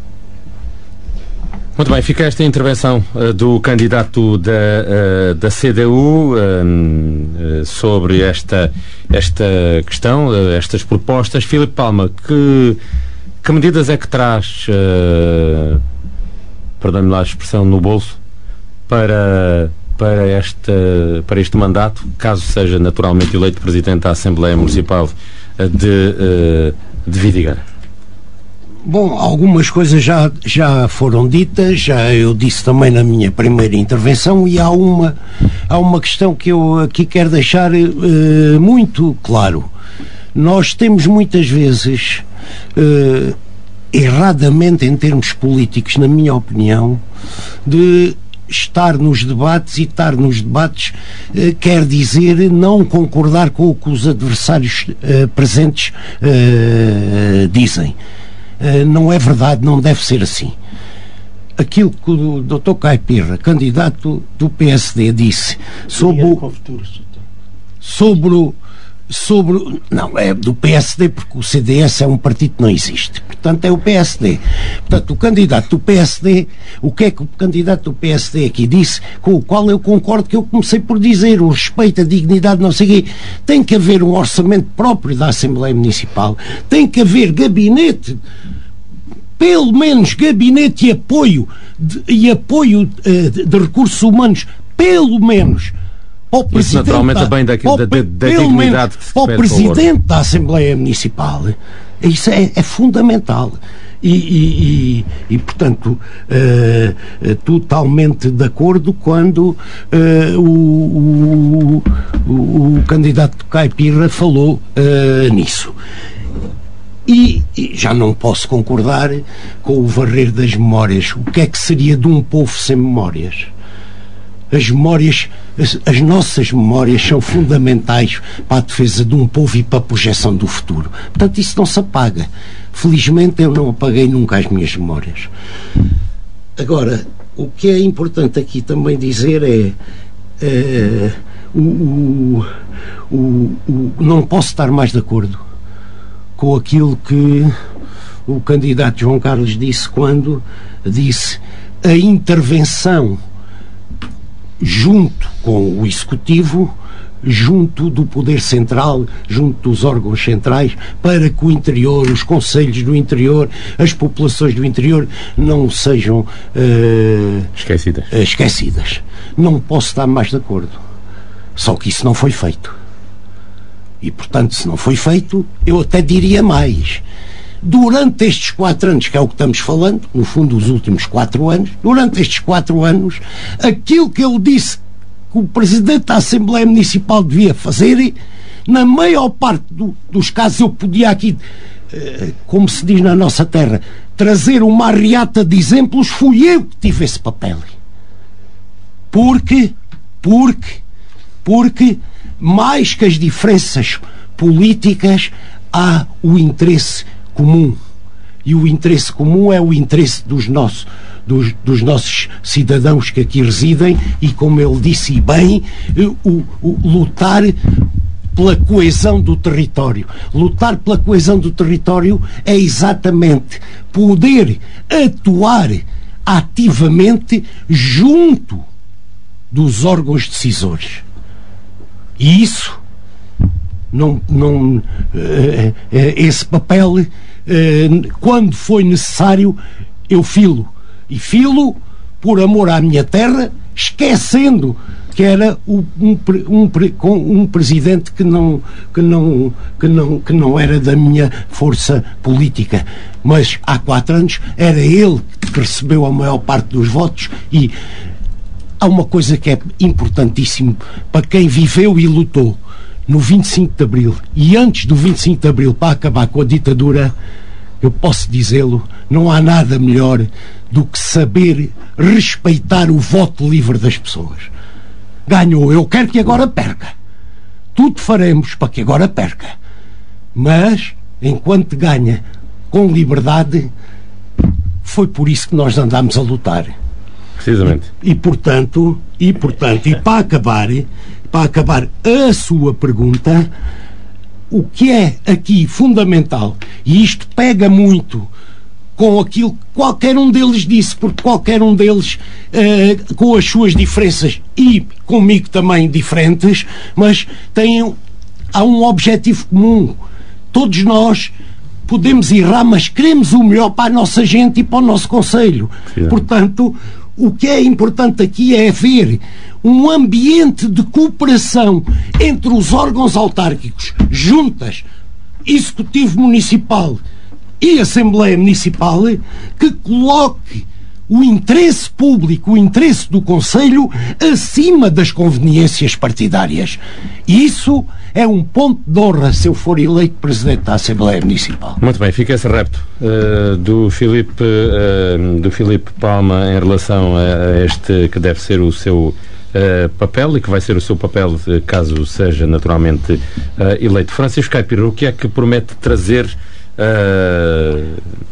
A: Muito bem, fica esta intervenção uh, do candidato da, uh, da C D U uh, uh, sobre esta, esta questão, uh, estas propostas. Filipe Palma, que, que medidas é que traz, uh, perdão-me lá a expressão, no bolso para, para, esta, para este mandato, caso seja naturalmente eleito Presidente da Assembleia Municipal de, uh, de Vidigueira?
C: Bom, algumas coisas já, já foram ditas, já eu disse também na minha primeira intervenção, e há uma, há uma questão que eu aqui quero deixar uh, muito claro. Nós temos muitas vezes, uh, erradamente em termos políticos, na minha opinião, de estar nos debates, e estar nos debates uh, quer dizer não concordar com o que os adversários uh, presentes uh, dizem. Uh, não é verdade, não deve ser assim. Aquilo que o doutor Caipira, candidato do P S D, disse sobre o, sobre o, sobre o, não, é do P S D, porque o C D S é um partido que não existe, portanto é o P S D. Portanto, o candidato do P S D, o que é que o candidato do P S D aqui disse, com o qual eu concordo, que eu comecei por dizer, o respeito, a dignidade, não sei o quê. Tem que haver um orçamento próprio da Assembleia Municipal, tem que haver gabinete, pelo menos gabinete e apoio de, e apoio uh, de, de recursos humanos, pelo menos para o
A: Isso naturalmente da, também da, da, da, da dignidade que se
C: para o Presidente da Assembleia Municipal. Isso é, é fundamental. E, e, e, e portanto, uh, totalmente de acordo quando uh, o, o, o candidato Caipira falou uh, nisso. E, e já não posso concordar com o varrer das memórias. O que é que seria de um povo sem memórias? As memórias, as, as nossas memórias são fundamentais para a defesa de um povo e para a projeção do futuro. Portanto, isso não se apaga. Felizmente eu não apaguei nunca as minhas memórias. Agora, o que é importante aqui também dizer é, é o, o, o, o, não posso estar mais de acordo com aquilo que o candidato João Carlos disse quando disse a intervenção junto com o Executivo, junto do Poder Central, junto dos órgãos centrais, para que o interior, os concelhos do interior, as populações do interior não sejam uh,
A: esquecidas.
C: esquecidas. Não posso estar mais de acordo. Só que isso não foi feito. E, portanto, se não foi feito, eu até diria mais. Durante estes quatro anos, que é o que estamos falando, no fundo, os últimos quatro anos, durante estes quatro anos, aquilo que ele disse que o Presidente da Assembleia Municipal devia fazer, na maior parte do, dos casos, eu podia aqui, eh, como se diz na nossa terra, trazer uma arriata de exemplos, fui eu que tive esse papel. Porque, porque, porque, mais que as diferenças políticas, há o interesse comum. E o interesse comum é o interesse dos nossos, dos, dos nossos cidadãos que aqui residem, e, como ele disse bem, o, o, lutar pela coesão do território. Lutar pela coesão do território é exatamente poder atuar ativamente junto dos órgãos decisores. E isso, não, não, esse papel, quando foi necessário, eu filo. E filo por amor à minha terra, esquecendo que era um, um, um, um presidente que não, que, não, que, não, que não era da minha força política. Mas há quatro anos era ele que recebeu a maior parte dos votos, e há uma coisa que é importantíssimo para quem viveu e lutou no vinte e cinco de Abril e antes do vinte e cinco de Abril para acabar com a ditadura. Eu posso dizê-lo, não há nada melhor do que saber respeitar o voto livre das pessoas. Ganhou, eu quero que agora perca. Tudo faremos para que agora perca. Mas, enquanto ganha com liberdade, foi por isso que nós andámos a lutar.
A: Precisamente.
C: E, e portanto, e portanto, e para acabar, para acabar a sua pergunta, o que é aqui fundamental, e isto pega muito com aquilo que qualquer um deles disse, porque qualquer um deles, uh, com as suas diferenças e comigo também diferentes, mas têm, há um objetivo comum. Todos nós podemos errar, mas queremos o melhor para a nossa gente e para o nosso concelho. Sim. Portanto, o que é importante aqui é haver um ambiente de cooperação entre os órgãos autárquicos, juntas, Executivo Municipal e Assembleia Municipal, que coloque o interesse público, o interesse do Conselho, acima das conveniências partidárias. E isso é um ponto de honra se eu for eleito Presidente da Assembleia Municipal.
A: Muito bem, fica esse repto uh, do Filipe uh, do Filipe Palma em relação a este que deve ser o seu Uh, papel e que vai ser o seu papel uh, caso seja naturalmente uh, eleito. Francisco Caipira, o que é que promete trazer uh,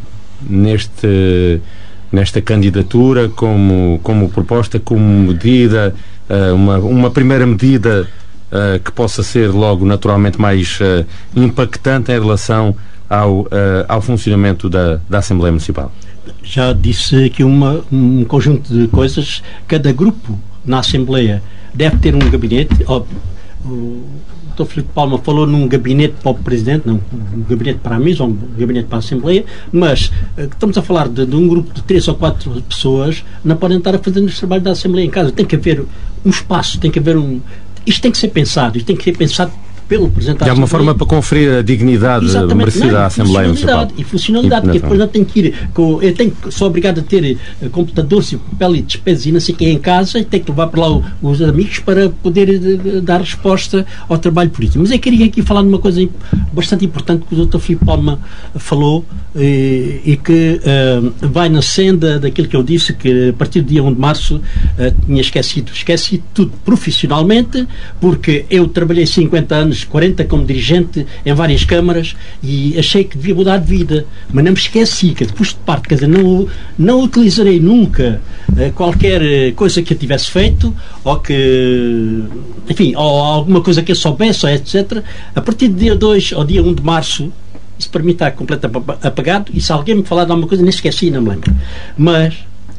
A: neste, nesta candidatura como, como proposta, como medida, uh, uma, uma primeira medida uh, que possa ser logo naturalmente mais uh, impactante em relação ao, uh, ao funcionamento da, da Assembleia Municipal?
B: Já disse aqui uma, um conjunto de coisas. Cada grupo na Assembleia deve ter um gabinete. Oh, o doutor Filipe Palma falou num gabinete para o Presidente, não um gabinete para a mesa, um gabinete para a Assembleia, mas estamos a falar de, de um grupo de três ou quatro pessoas, não podem estar a fazer os trabalhos da Assembleia em casa. Tem que haver um espaço, tem que haver um... Isto tem que ser pensado, isto tem que ser pensado pelo Presidente da
A: Assembleia. De alguma forma para conferir a dignidade merecida à Assembleia Municipal.
B: E funcionalidade, porque depois não tem que ir com, eu tenho, sou obrigado a ter uh, computadores e papel e despesas e não sei quem é em casa, e tenho que levar para lá o, os amigos para poder uh, dar resposta ao trabalho político. Mas eu queria aqui falar de uma coisa bastante importante que o doutor Filipe Palma falou e, e que uh, vai na senda daquilo que eu disse, que a partir do dia um de março uh, tinha esquecido. Esqueci tudo profissionalmente, porque eu trabalhei cinquenta anos, quarenta como dirigente em várias câmaras e achei que devia mudar de vida, mas não me esqueci que depois de parte, quer dizer, não, não utilizarei nunca uh, qualquer coisa que eu tivesse feito ou que, enfim, ou alguma coisa que eu soubesse, etcétera. A partir do dia dois ao dia um de março, isso para mim está completamente apagado, e se alguém me falar de alguma coisa, nem esqueci, não me lembro. Mas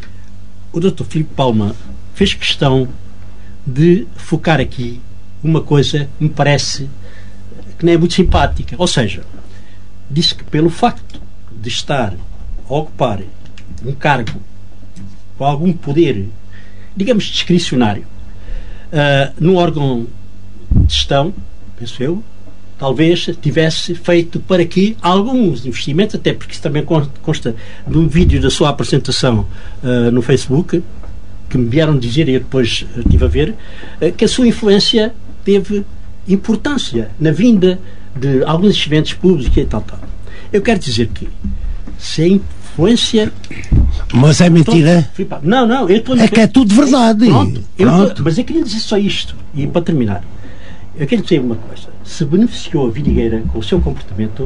B: o doutor Filipe Palma fez questão de focar aqui uma coisa que me parece que não é muito simpática. Ou seja, disse que pelo facto de estar a ocupar um cargo com algum poder, digamos, discricionário, uh, no órgão de gestão, penso eu, talvez tivesse feito para que alguns investimentos, até porque isso também consta de um vídeo da sua apresentação uh, no Facebook, que me vieram dizer, e eu depois uh, estive a ver, uh, que a sua influência teve importância na vinda de alguns eventos públicos e tal, tal. Eu quero dizer que se a influência...
C: Mas é mentira?
B: Tô, não, não. Eu tô,
C: é que é tudo verdade.
B: Pronto,
C: Pronto.
B: Tô, mas eu queria dizer só isto, e para terminar, eu quero dizer uma coisa. Se beneficiou a Vidigueira com o seu comportamento...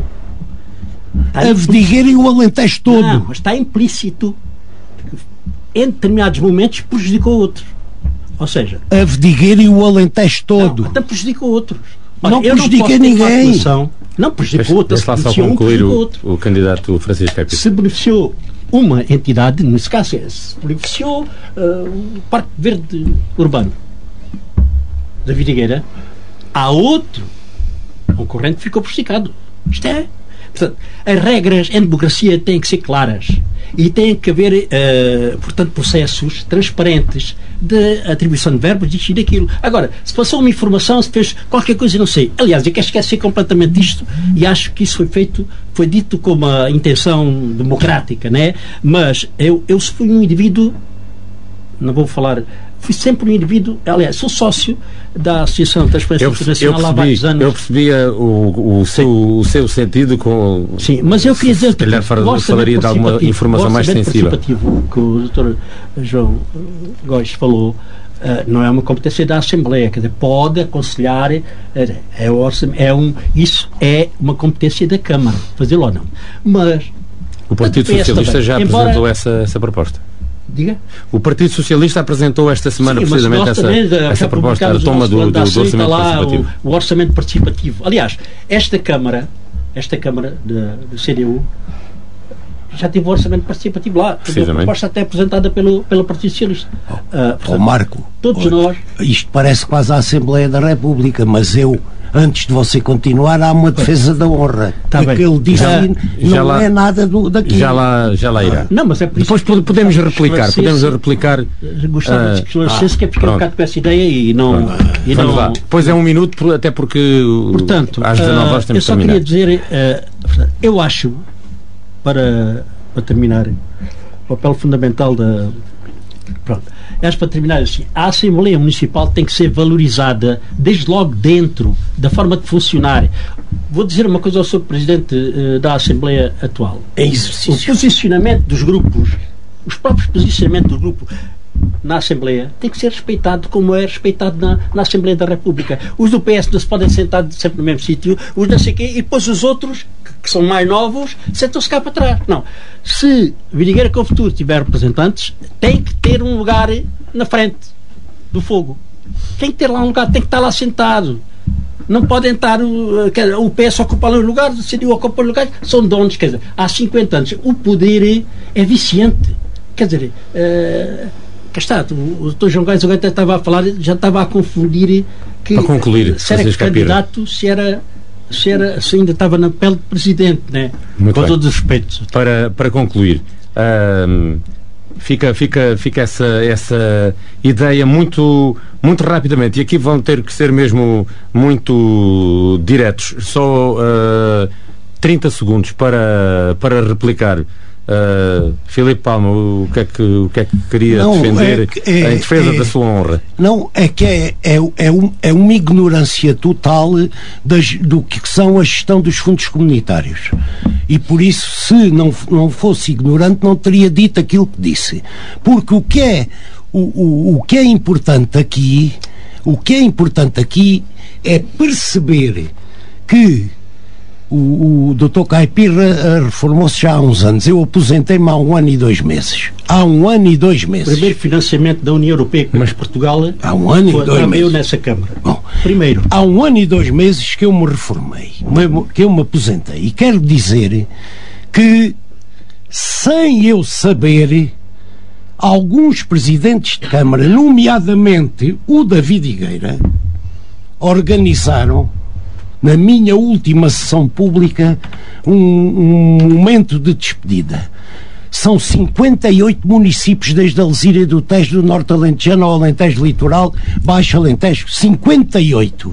C: A Vidigueira e o Alentejo todo.
B: Não, mas está implícito que em determinados momentos prejudicou outros. Ou seja,
C: a Vidigueira e o Alentejo todo.
B: Não, até prejudicou outros.
C: Olha, não prejudica ninguém.
B: Não prejudicou outros.
A: Deixa lá só concluir um, o, o candidato Francisco Caipira.
B: Se beneficiou uma entidade, nesse caso, se beneficiou uh, o Parque Verde Urbano da Vidigueira, há outro concorrente que ficou prejudicado. Isto é. Portanto, as regras em democracia têm que ser claras e tem que haver, uh, portanto, processos transparentes de atribuição de verbos, disto e daquilo. Agora, se passou uma informação, se fez qualquer coisa, não sei. Aliás, eu quero esquecer completamente disto e acho que isso foi feito, foi dito com uma intenção democrática, né? Mas eu, eu fui um indivíduo não vou falar, fui sempre um indivíduo, aliás, sou sócio da Associação de Transparência Internacional há vários anos.
A: Eu percebia o, o, seu, o seu sentido com...
B: Sim, mas eu queria dizer
A: que calhar falaria de alguma informação mais sensível. O
B: que o doutor João Góis falou, Uh, não é uma competência da Assembleia, quer dizer, pode aconselhar, uh, é, é um, isso é uma competência da Câmara, fazê-lo ou não. Mas
A: o Partido Socialista também, já embora, apresentou essa, essa proposta.
B: Diga?
A: O Partido Socialista apresentou esta semana, sim, precisamente essa,
B: também,
A: essa proposta, a toma do, do, do orçamento
B: lá,
A: participativo.
B: O, o orçamento participativo. Aliás, esta Câmara, esta Câmara do C D U já teve o orçamento participativo lá. A proposta até apresentada pelo, pelo Partido Socialista.
C: Oh, uh, portanto, oh Marco,
B: todos
C: oh,
B: nós.
C: Isto parece quase a Assembleia da República, mas eu, antes de você continuar, há uma defesa da honra. Tá que ele diz já, ali não
A: lá,
C: é nada do, daquilo.
A: Já lá, já lá irá.
B: Não, mas é por
A: Depois
B: isso
A: podemos replicar. Podemos replicar.
B: Gostava de esclarecer-se uh, que é porque eu um bocado com essa ideia e não. E
A: Vamos
B: não
A: lá. Pois é um minuto, até porque
B: portanto,
A: às dezanove horas temos
B: eu só
A: que terminar.
B: Queria dizer, uh, eu acho, para. para terminar, o papel fundamental da... Pronto. Acho para terminar assim, a Assembleia Municipal tem que ser valorizada desde logo dentro da forma de funcionar. Vou dizer uma coisa ao senhor Presidente uh, da Assembleia atual.
C: É exercício.
B: O posicionamento dos grupos, os próprios posicionamentos do grupo na Assembleia tem que ser respeitado como é respeitado na, na Assembleia da República. Os do P S não se podem sentar sempre no mesmo sítio, os não sei quê, e depois os outros, que, que são mais novos, sentam-se cá para trás. Não. Se Vidigueira com o Futuro tiver representantes, tem que ter um lugar na frente do fogo. Tem que ter lá um lugar, tem que estar lá sentado. Não podem estar o, o P S ocupa os lugares, o C D U ocupa os lugares, são donos, quer dizer, há cinquenta anos. O poder é viciante. Quer dizer, uh, cá está, o doutor João Góis agora estava a falar, já estava a confundir que
A: para concluir,
B: se era candidato, se era, se era se ainda estava na pele de presidente, né?
A: Muito
B: com
A: bem.
B: todos os respeitos.
A: Para, para concluir, uh, fica, fica, fica essa, essa ideia muito, muito rapidamente, e aqui vão ter que ser mesmo muito diretos, só uh, trinta segundos para, para replicar. Uh, Filipe Palma, o que é que, o que, é que queria não, defender é que, é, em defesa é, da sua honra?
C: Não, é que é, é, é, um, é uma ignorância total das, do que são a gestão dos fundos comunitários. E por isso, se não, não fosse ignorante, não teria dito aquilo que disse. Porque o que é, o, o, o que é importante aqui, o que é importante aqui é perceber que O, o doutor Caipira uh, reformou-se já há uns anos. Eu aposentei-me há um ano e dois meses. Há um ano e dois meses.
B: O primeiro financiamento da União Europeia, mas Portugal
C: há um ano e dois meses.
B: Eu nessa Câmara.
C: Bom,
B: primeiro.
C: Há um ano e dois meses que eu me reformei, que eu me aposentei. E quero dizer que, sem eu saber, alguns presidentes de Câmara, nomeadamente o da Vidigueira, organizaram na minha última sessão pública um, um momento de despedida. São cinquenta e oito municípios, desde Alzira do Tejo, do Norte Alentejano ao Alentejo Litoral, Baixo Alentejo, cinquenta e oito.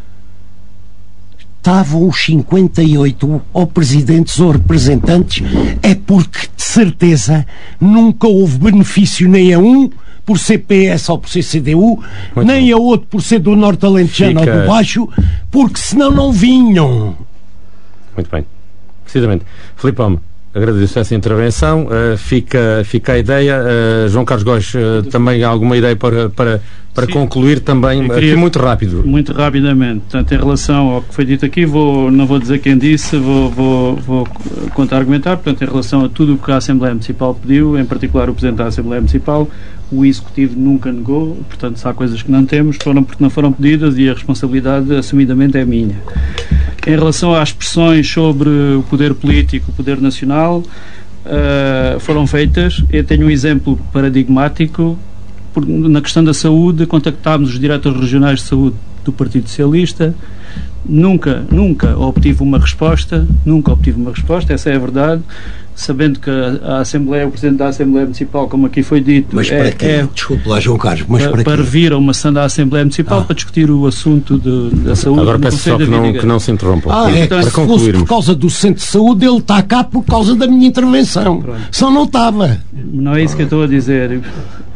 C: Estavam os cinquenta e oito ou presidentes ou representantes, é porque de certeza nunca houve benefício nem a um por ser P S ou por ser C D U, muito nem bom. A outro por ser do Norte Alentejano Fica... ou do Baixo, porque senão não vinham.
A: Muito bem. Precisamente. Filipe Palma, agradeço essa intervenção. Uh, fica, fica a ideia. Uh, João Carlos Góis, uh, também há alguma ideia para, para, para concluir também, aqui muito rápido.
D: Muito rapidamente. Portanto, em relação ao que foi dito aqui, vou, não vou dizer quem disse, vou, vou, vou contra-argumentar. Portanto, em relação a tudo o que a Assembleia Municipal pediu, em particular o Presidente da Assembleia Municipal, o Executivo nunca negou. Portanto, se há coisas que não temos, foram porque não foram pedidas e a responsabilidade assumidamente é minha. Em relação às pressões sobre o poder político, o poder nacional, uh, foram feitas. Eu tenho um exemplo paradigmático. Por, na questão da saúde, contactámos os diretores regionais de saúde do Partido Socialista. Nunca, nunca obtive uma resposta. Nunca obtive uma resposta, essa é a verdade. Sabendo que a, a Assembleia, o Presidente da Assembleia Municipal, como aqui foi dito,
C: mas
D: é,
C: para
D: é
C: desculpe lá, João Carlos, mas
D: para,
C: para,
D: para vir a uma sessão da Assembleia Municipal ah. para discutir o assunto de, da saúde.
A: Agora peço só que não, que não se interrompam.
C: Ah, é, para se fosse por causa do Centro de Saúde, ele está cá por causa da minha intervenção. Pronto. Só não estava.
D: Não é isso que eu estou a dizer.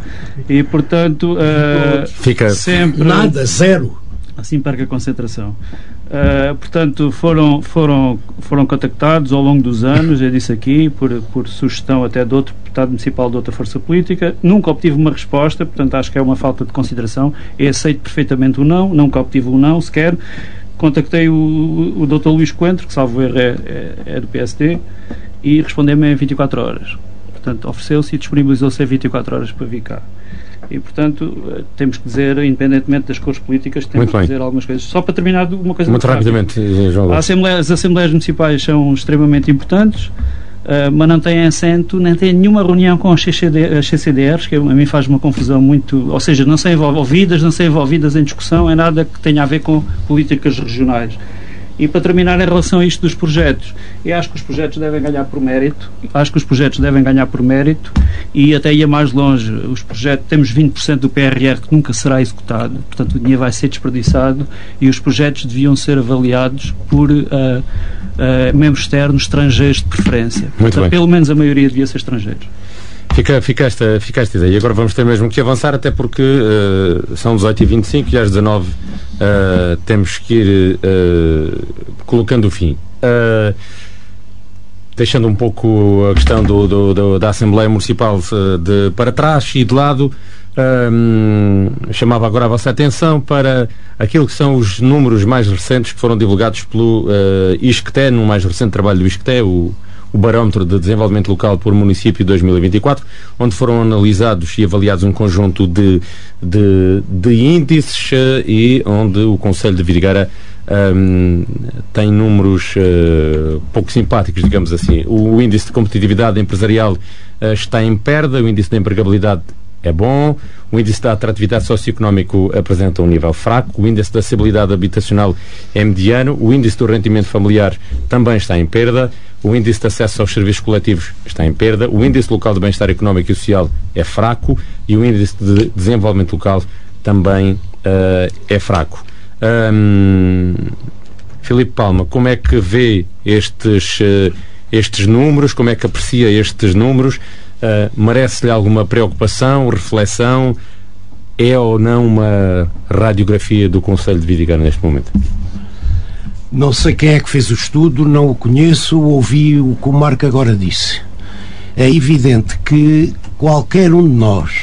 D: E, portanto, uh,
A: Fica
D: sempre...
C: Nada, zero.
D: Assim perca a concentração. Uh, portanto, foram, foram, foram contactados ao longo dos anos, eu disse aqui, por, por sugestão até de outro deputado municipal de outra força política. Nunca obtive uma resposta, portanto acho que é uma falta de consideração. Eu aceito perfeitamente o não, nunca obtive um não sequer. Contactei o, o doutor Luís Coentro, que salvo erro é, é, é do P S D, e respondeu-me em vinte e quatro horas. Portanto, ofereceu-se e disponibilizou-se em vinte e quatro horas para vir cá. E, portanto, temos que dizer, independentemente das cores políticas, temos que dizer algumas coisas. Só para terminar, uma coisa
A: muito rapidamente, João.
D: Assembleia, as assembleias municipais são extremamente importantes, uh, mas não têm assento, nem têm nenhuma reunião com as C C D Rs, que a mim faz uma confusão muito... Ou seja, não são envolvidas, não são envolvidas em discussão, é nada que tenha a ver com políticas regionais. E para terminar, em relação a isto dos projetos, eu acho que os projetos devem ganhar por mérito, acho que os projetos devem ganhar por mérito e até ia mais longe, os projetos, temos vinte por cento do P R R que nunca será executado, portanto o dinheiro vai ser desperdiçado e os projetos deviam ser avaliados por uh, uh, membros externos, estrangeiros de preferência.
A: Muito
D: portanto,
A: bem.
D: Pelo menos a maioria devia ser estrangeiros.
A: Fica, fica, esta, fica esta ideia. E agora vamos ter mesmo que avançar, até porque uh, são dezoito e vinte e cinco e às dezanove uh, temos que ir uh, colocando o fim. Uh, deixando um pouco a questão do, do, do, da Assembleia Municipal de, para trás e de lado, uh, chamava agora a vossa atenção para aquilo que são os números mais recentes que foram divulgados pelo uh, ISCTE, no mais recente trabalho do ISCTE, o o Barómetro de Desenvolvimento Local por Município dois mil e vinte e quatro, onde foram analisados e avaliados um conjunto de, de, de índices uh, e onde o Concelho de Vidigueira um, tem números uh, pouco simpáticos, digamos assim. O, o índice de competitividade empresarial uh, está em perda, o índice de empregabilidade é bom, o índice da atratividade socioeconómico apresenta um nível fraco, o índice da acessibilidade habitacional é mediano, o índice do rendimento familiar também está em perda, o índice de acesso aos serviços coletivos está em perda, o índice local de bem-estar económico e social é fraco e o índice de desenvolvimento local também uh, é fraco. Um, Filipe Palma, como é que vê estes, uh, estes números, como é que aprecia estes números? Uh, merece-lhe alguma preocupação, reflexão? É ou não uma radiografia do Concelho de Vidigueira neste momento?
C: Não sei quem é que fez o estudo, não o conheço, ouvi o que o Marco agora disse. É evidente que qualquer um de nós,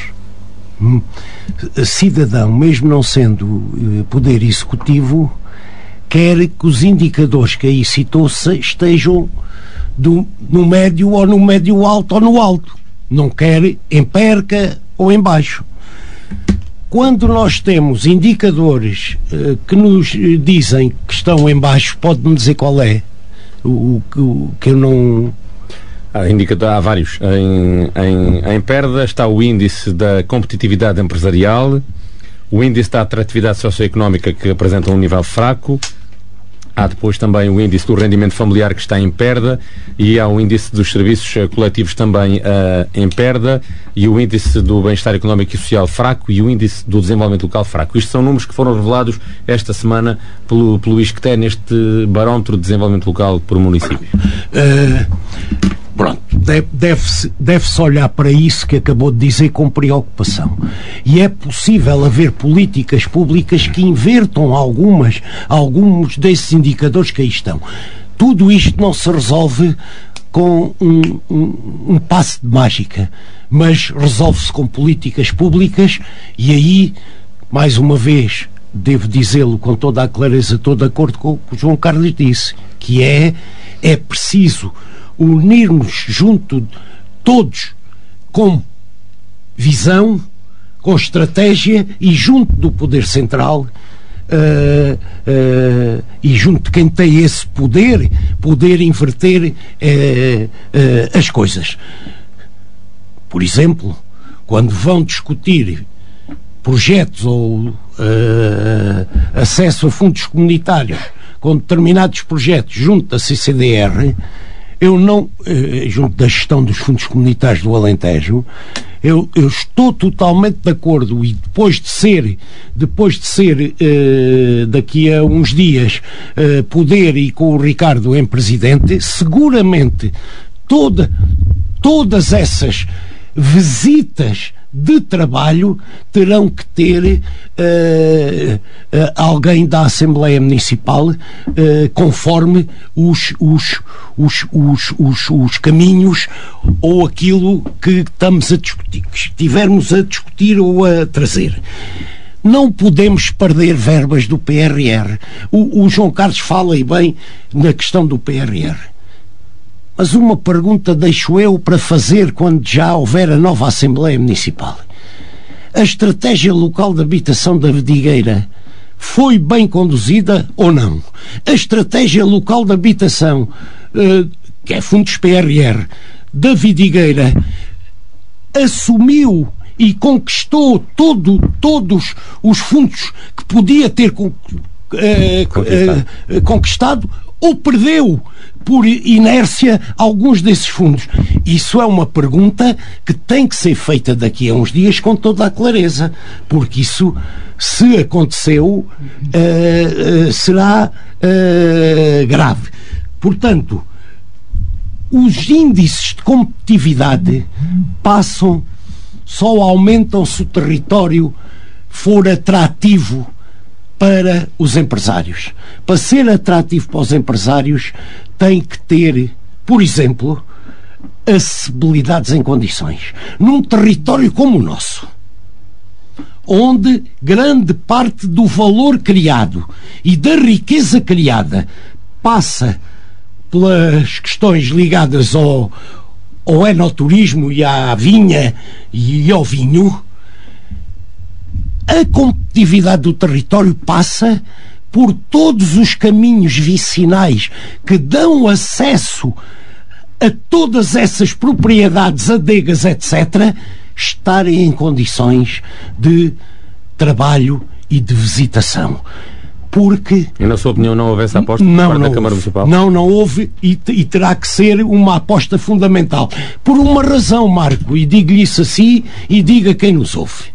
C: cidadão, mesmo não sendo poder executivo, quer que os indicadores que aí citou-se estejam do, no médio ou no médio alto ou no alto. Não quer em perca ou em baixo. Quando nós temos indicadores uh, que nos dizem que estão em baixo, pode-me dizer qual é? O, o, o que eu não...
A: Há, indicador, há vários. Em, em, em perda está o índice da competitividade empresarial, o índice da atratividade socioeconómica, que apresenta um nível fraco. Há depois também o índice do rendimento familiar, que está em perda, e há o índice dos serviços uh, coletivos também uh, em perda, e o índice do bem-estar económico e social fraco, e o índice do desenvolvimento local fraco. Isto são números que foram revelados esta semana pelo, pelo ISCTE neste barómetro de desenvolvimento local por município.
C: Uh, pronto, deve-se deve-se olhar para isso que acabou de dizer com preocupação. E é possível haver políticas públicas que invertam algumas, alguns desses indicadores que aí estão. Tudo isto não se resolve com um, um, um passe de mágica, mas resolve-se com políticas públicas e aí, mais uma vez, devo dizê-lo com toda a clareza, estou de acordo com o que o João Carlos disse, que é, é preciso unirmos junto todos com visão, com estratégia e junto do poder central uh, uh, e junto de quem tem esse poder, poder inverter uh, uh, as coisas. Por exemplo, quando vão discutir projetos ou uh, acesso a fundos comunitários com determinados projetos junto da C C D R, eu não, junto da gestão dos fundos comunitários do Alentejo, eu, eu estou totalmente de acordo, e depois de ser, depois de ser eh, daqui a uns dias, eh, poder, e com o Ricardo em presidente, seguramente toda, todas essas visitas de trabalho terão que ter uh, uh, alguém da Assembleia Municipal uh, conforme os, os, os, os, os, os caminhos ou aquilo que estamos a discutir, que estivermos a discutir ou a trazer. Não podemos perder verbas do P R R. O, o João Carlos fala aí bem na questão do P R R. Mas uma pergunta deixo eu para fazer quando já houver a nova Assembleia Municipal. A estratégia local de habitação da Vidigueira foi bem conduzida ou não? A estratégia local de habitação, uh, que é fundos P R R, da Vidigueira, assumiu e conquistou todo, todos os fundos que podia ter con, uh, conquistado. Uh, conquistado ou perdeu por inércia alguns desses fundos? Isso é uma pergunta que tem que ser feita daqui a uns dias com toda a clareza, porque isso, se aconteceu, uh, uh, será uh, grave. Portanto, os índices de competitividade passam, só aumentam se o território for atrativo para os empresários. Para ser atrativo para os empresários, tem que ter, por exemplo, acessibilidades em condições. Num território como o nosso, onde grande parte do valor criado e da riqueza criada passa pelas questões ligadas ao, ao enoturismo e à vinha e ao vinho, a competitividade do território passa por todos os caminhos vicinais que dão acesso a todas essas propriedades, adegas, etcétera, estarem em condições de trabalho e de visitação. Porque...
A: E na sua opinião não houve essa aposta por
C: não,
A: parte
C: não
A: da Câmara
C: houve.
A: Municipal?
C: Não, não houve e, e terá que ser uma aposta fundamental. Por uma razão, Marco, e digo-lhe isso assim e diga quem nos ouve.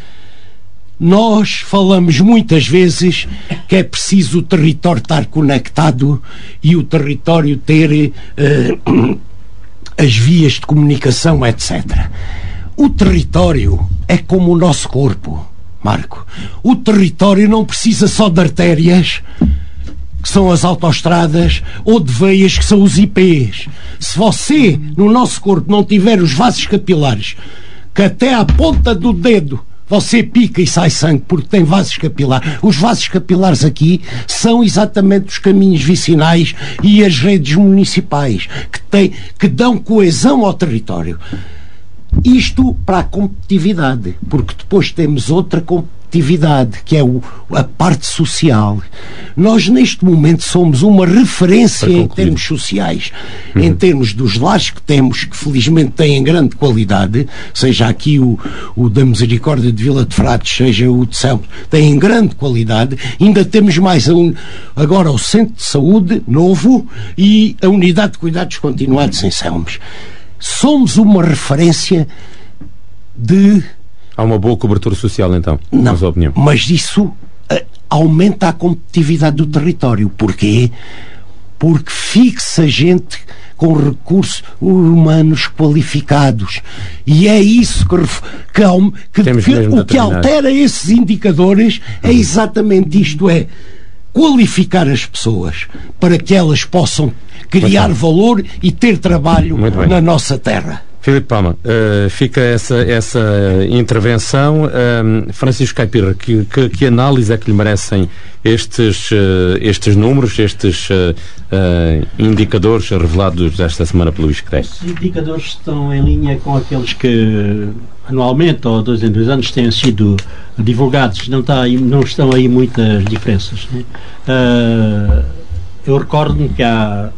C: Nós falamos muitas vezes que é preciso o território estar conectado e o território ter uh, as vias de comunicação, etcétera. O território é como o nosso corpo, Marco. O território não precisa só de artérias, que são as autoestradas, ou de veias, que são os I Ps. Se você, no nosso corpo, não tiver os vasos capilares, que até à ponta do dedo você pica e sai sangue porque tem vasos capilares. Os vasos capilares aqui são exatamente os caminhos vicinais e as redes municipais que, têm, que dão coesão ao território. Isto para a competitividade, porque depois temos outra competitividade, que é o, a parte social. Nós neste momento somos uma referência em termos sociais, uhum. em termos dos lares que temos, que felizmente têm grande qualidade, seja aqui o, o da Misericórdia de Vila de Frades, seja o de Selmos, têm grande qualidade. Ainda temos mais a un... agora o Centro de Saúde novo e a Unidade de Cuidados Continuados em Selmos. Somos uma referência de...
A: Há uma boa cobertura social, então,
C: não,
A: na sua opinião.
C: Mas isso uh, aumenta a competitividade do território. Porquê? Porque fixa gente com recursos humanos qualificados. E é isso que, que, que, que o que altera esses indicadores é exatamente isto, é qualificar as pessoas para que elas possam criar valor e ter trabalho na nossa terra.
A: Filipe Palma, uh, fica essa, essa intervenção. Uh, Francisco Caipira, que, que, que análise é que lhe merecem estes, uh, estes números, estes uh, uh, indicadores revelados esta semana pelo Luís Crespo?
B: Os indicadores estão em linha com aqueles que anualmente ou dois em dois anos têm sido divulgados. Não, está aí, não estão aí muitas diferenças, né? Uh, eu recordo-me que há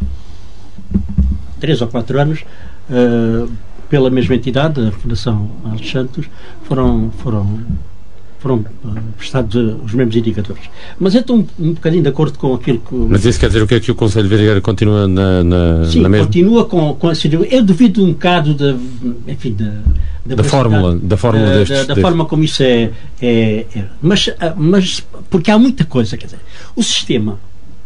B: três ou quatro anos, uh, pela mesma entidade, a Fundação Alves Santos, foram, foram, foram uh, prestados uh, os mesmos indicadores. Mas eu estou um, um bocadinho de acordo com aquilo que...
A: Mas isso quer dizer o que é que o Conselho de Vidigueira continua na, na,
B: Sim,
A: na mesma...
B: continua com, com esse... Eu duvido um bocado da... Enfim, da... Da,
A: da fórmula, da fórmula
B: uh,
A: destes,
B: da, da
A: destes.
B: forma como isso é, é, é. Mas, uh, mas porque há muita coisa, quer dizer, o sistema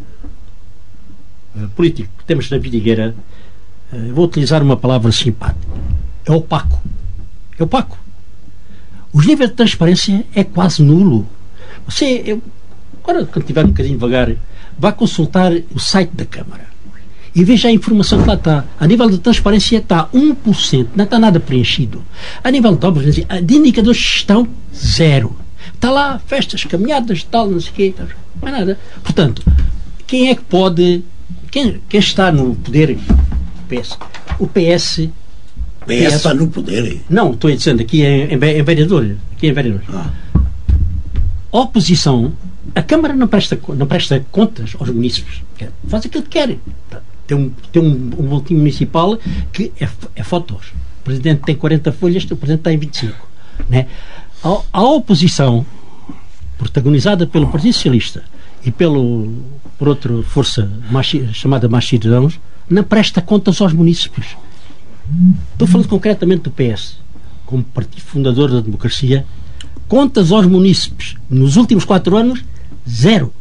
B: uh, político que temos na Vidigueira, uh, vou utilizar uma palavra simpática, é opaco. É opaco. Os níveis de transparência é quase nulo. Você, eu, agora, quando estiver um bocadinho devagar, vá consultar o site da Câmara e veja a informação que lá está. A nível de transparência está um por cento, não está nada preenchido. A nível de obras, de indicadores de gestão, zero. Está lá festas, caminhadas, tal, não sei o quê, não é nada. Portanto, quem é que pode... Quem, quem está no poder? O P S. O P S...
C: O P S está no poder.
B: Não, estou dizendo aqui em, em, em vereador. Aqui em vereador. Ah. A oposição, a Câmara não presta, não presta contas aos munícipes. Faz aquilo que quer. Tem um, tem um, um boletim municipal que é, é fotos. O Presidente tem quarenta folhas, o Presidente tem vinte e cinco. Né? A, a oposição, protagonizada pelo Partido Socialista e pelo, por outra força machi, chamada Mais Cidadãos, não presta contas aos munícipes. Estou falando concretamente do P S, como partido fundador da democracia. Contas aos munícipes nos últimos quatro anos, zero.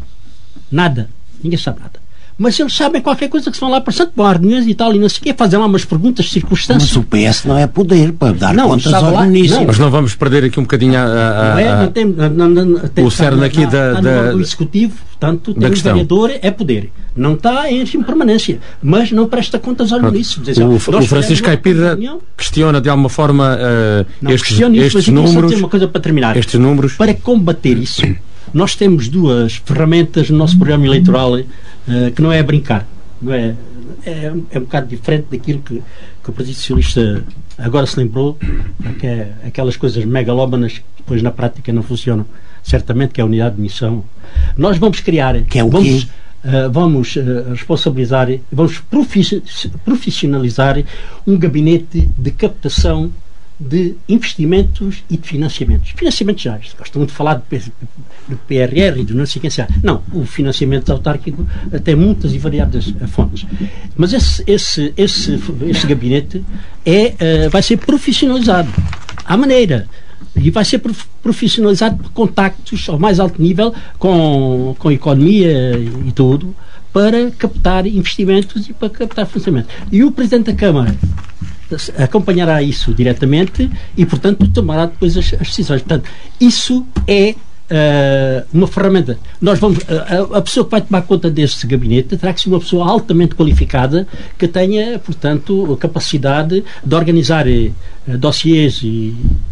B: Nada. Ninguém sabe nada. Mas eles sabem qualquer coisa, que se vão lá para Santo Bom, reuniões e tal, e não sei o quê, fazem lá umas perguntas de circunstâncias.
C: Mas o P S não é poder para dar
B: não,
C: contas aos
B: lá,
C: munícipes.
A: Mas não vamos perder aqui um bocadinho a, a, a,
B: não é, não tem, não, não, tem
A: o cerne aqui
B: na,
A: da,
B: na,
A: da,
B: do Executivo, portanto, tem um vereador, é poder. Não está em permanência, mas não presta contas aos munícipes.
A: O, o Francisco Caipira questiona de alguma forma uh, não, estes, estes números.
B: Uma coisa para terminar.
A: Estes números.
B: Para combater isso, nós temos duas ferramentas no nosso programa eleitoral uh, que não é brincar. Não é, é, é um bocado diferente daquilo que, que o Partido Socialista agora se lembrou, que é aquelas coisas megalómanas que depois na prática não funcionam. Certamente que é a unidade de missão. Nós vamos criar,
C: que é o
B: vamos,
C: quê?
B: Uh, vamos uh, responsabilizar, vamos profi- profissionalizar um gabinete de captação de investimentos e de financiamentos. Financiamentos já, gostam muito de falar do P R R e do não sei quem seja. Não, o financiamento autárquico tem muitas e variadas fontes. Mas esse, esse, esse, esse gabinete é, uh, vai ser profissionalizado à maneira. E vai ser profissionalizado por contactos ao mais alto nível com, com a economia e tudo, para captar investimentos e para captar financiamento. E o Presidente da Câmara acompanhará isso diretamente e, portanto, tomará depois as, as decisões. Portanto, isso é uh, uma ferramenta. Nós vamos, a, a pessoa que vai tomar conta deste gabinete terá que ser uma pessoa altamente qualificada, que tenha, portanto, a capacidade de organizar uh, dossiês e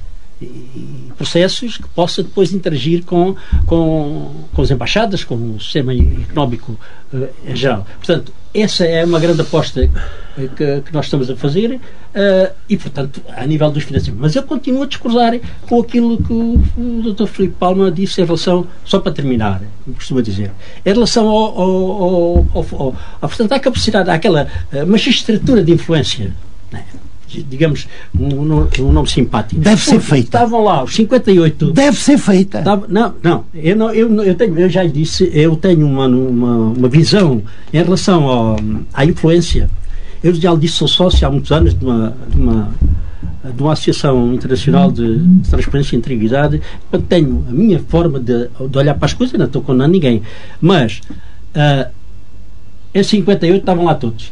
B: e processos que possa depois interagir com, com, com as embaixadas, com o sistema económico uh, em geral. Portanto, essa é uma grande aposta que, que nós estamos a fazer uh, e, portanto, a nível dos financiamentos. Mas eu continuo a discordar com aquilo que o, o doutor Filipe Palma disse em relação, só para terminar, costuma dizer, em relação ao, ao, ao, ao, ao, ao portanto, à capacidade, àquela uh, magistratura de influência, né? Digamos, um, um nome simpático.
C: Deve ser feita.
B: Estavam lá os cinquenta e oito.
C: Deve ser feita.
B: Estava, não, não. Eu, não eu, eu, tenho, eu já lhe disse, eu tenho uma, uma, uma visão em relação ao, à influência. Eu já lhe disse, sou sócio há muitos anos de uma, de uma, de uma Associação Internacional de, de Transparência e Integridade. Portanto, tenho a minha forma de, de olhar para as coisas, não estou condenando ninguém. Mas, uh, em cinquenta e oito estavam lá todos.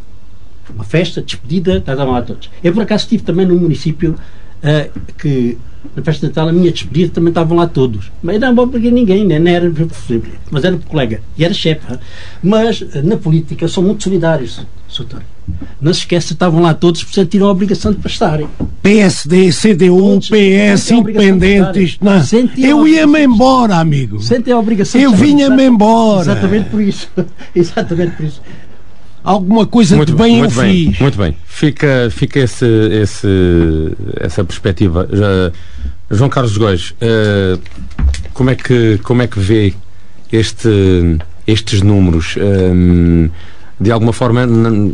B: Uma festa, despedida, estavam lá todos. Eu, por acaso, estive também num município uh, que, na festa de Natal, a minha despedida, também estavam lá todos. Mas não bom porque ninguém, né? Não era possível. Mas era colega. E era chefe. Mas, na política, são muito solidários, doutor. Não se esqueça, estavam lá todos, por sentiram a obrigação de prestarem.
C: P S D, C D U, todos, P S, independentes. Não. Eu ia-me embora, amigo.
B: Sentem a obrigação
C: Eu vinha-me embora.
B: Exatamente por isso. Exatamente por isso.
C: Alguma coisa
A: muito,
C: de bem
A: muito
C: eu
A: bem,
C: fiz.
A: Muito bem. Fica, fica esse, esse, essa perspectiva. Já, João Carlos Góis, uh, como, é que, como é que vê este, estes números? Um, de alguma forma,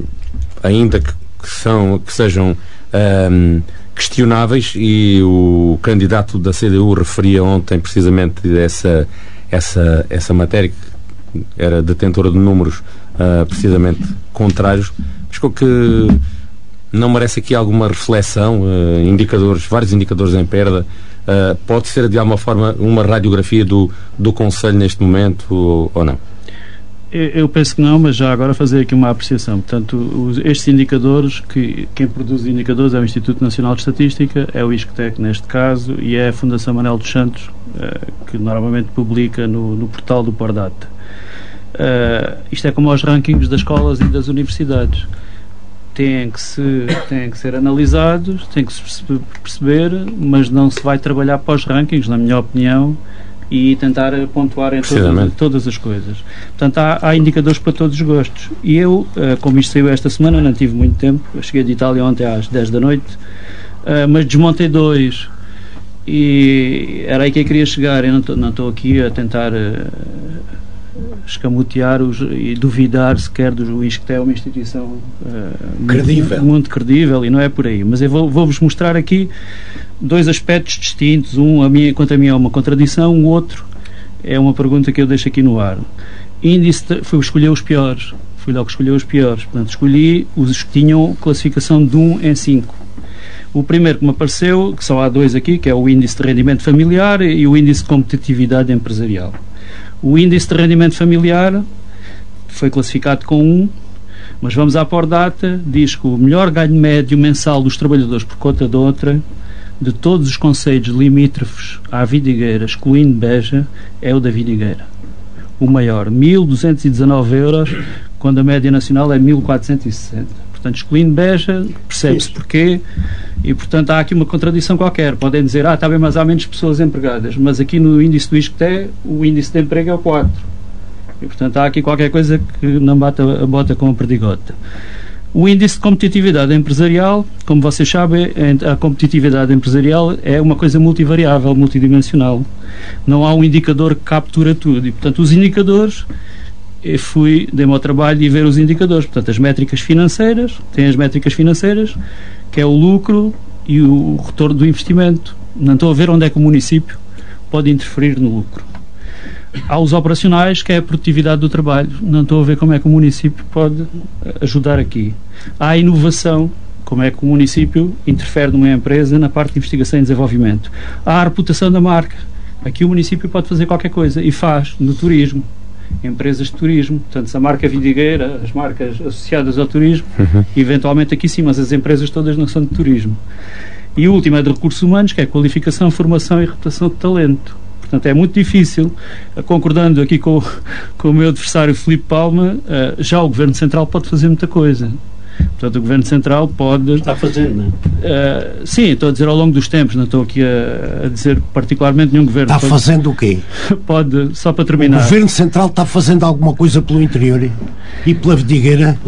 A: ainda que, que, são, que sejam um, questionáveis, e o candidato da C D U referia ontem precisamente essa, essa, essa matéria, que era detentora de números Uh, precisamente contrários, mas com que não merece aqui alguma reflexão, uh, indicadores, vários indicadores em perda. Uh, pode ser de alguma forma uma radiografia do, do Conselho neste momento ou, ou não?
D: Eu penso que não, mas já agora fazer aqui uma apreciação. Portanto, os, estes indicadores, que quem produz os indicadores é o Instituto Nacional de Estatística, é o ISCTEC neste caso, e é a Fundação Manuel dos Santos, uh, que normalmente publica no, no portal do Pordata. Uh, isto é como aos rankings das escolas e das universidades. Têm que, se, têm que ser analisados, têm que se perceber, mas não se vai trabalhar para os rankings, na minha opinião, e tentar pontuar em todas, todas as coisas. Portanto, há, há indicadores para todos os gostos. E eu, como isto saiu esta semana, não tive muito tempo, eu cheguei de Itália ontem às dez da noite, mas desmontei dois, e era aí que eu queria chegar. Eu não estou aqui a tentar escamotear os, e duvidar sequer do ISCTE é uma instituição uh,
C: credível.
D: Muito, muito credível, e não é por aí. Mas eu vou, vou-vos mostrar aqui dois aspectos distintos. Um, a minha, quanto a mim, é uma contradição, o outro é uma pergunta que eu deixo aqui no ar. Índice de, fui escolher os piores. Fui logo escolher os piores. Portanto, escolhi os que tinham classificação de um em cinco. O primeiro que me apareceu, que só há dois aqui, que é o índice de rendimento familiar e o índice de competitividade empresarial. O índice de rendimento familiar foi classificado com um, mas vamos à Pordata, diz que o melhor ganho médio mensal dos trabalhadores por conta de outra, de todos os concelhos limítrofes à Vidigueira, excluindo Beja, é o da Vidigueira. O maior, mil duzentos e dezanove euros, quando a média nacional é mil quatrocentos e sessenta. Portanto, excluindo Beja, percebe-se porquê, e portanto há aqui uma contradição qualquer. Podem dizer, ah, está bem, mas há menos pessoas empregadas, mas aqui no índice do ISCTE o índice de emprego é o quatro, e portanto há aqui qualquer coisa que não bate a bota com a perdigota. O índice de competitividade empresarial, como vocês sabem, a competitividade empresarial é uma coisa multivariável, multidimensional. Não há um indicador que captura tudo, e portanto os indicadores, eu fui, dei-me ao trabalho de ver os indicadores. Portanto, as métricas financeiras, tem as métricas financeiras, que é o lucro e o retorno do investimento. Não estou a ver onde é que o município pode interferir no lucro. Há os operacionais, que é a produtividade do trabalho. Não estou a ver como é que o município pode ajudar aqui. Há a inovação, como é que o município interfere numa empresa na parte de investigação e desenvolvimento. Há a reputação da marca. Aqui o município pode fazer qualquer coisa, e faz, no turismo. Empresas de turismo, portanto, se a marca Vidigueira, as marcas associadas ao turismo, uhum. eventualmente aqui sim, mas as empresas todas não são de turismo. E o último é de recursos humanos, que é qualificação, formação e reputação de talento. Portanto, é muito difícil, concordando aqui com, com o meu adversário Filipe Palma, já o Governo Central pode fazer muita coisa. Portanto, o Governo Central pode...
B: Está fazendo, não é?
D: Uh, sim, estou a dizer ao longo dos tempos, não estou aqui a, a dizer particularmente nenhum Governo.
C: Está fazendo o quê?
D: Pode, só para terminar.
C: O Governo Central está fazendo alguma coisa pelo interior e pela Vidigueira?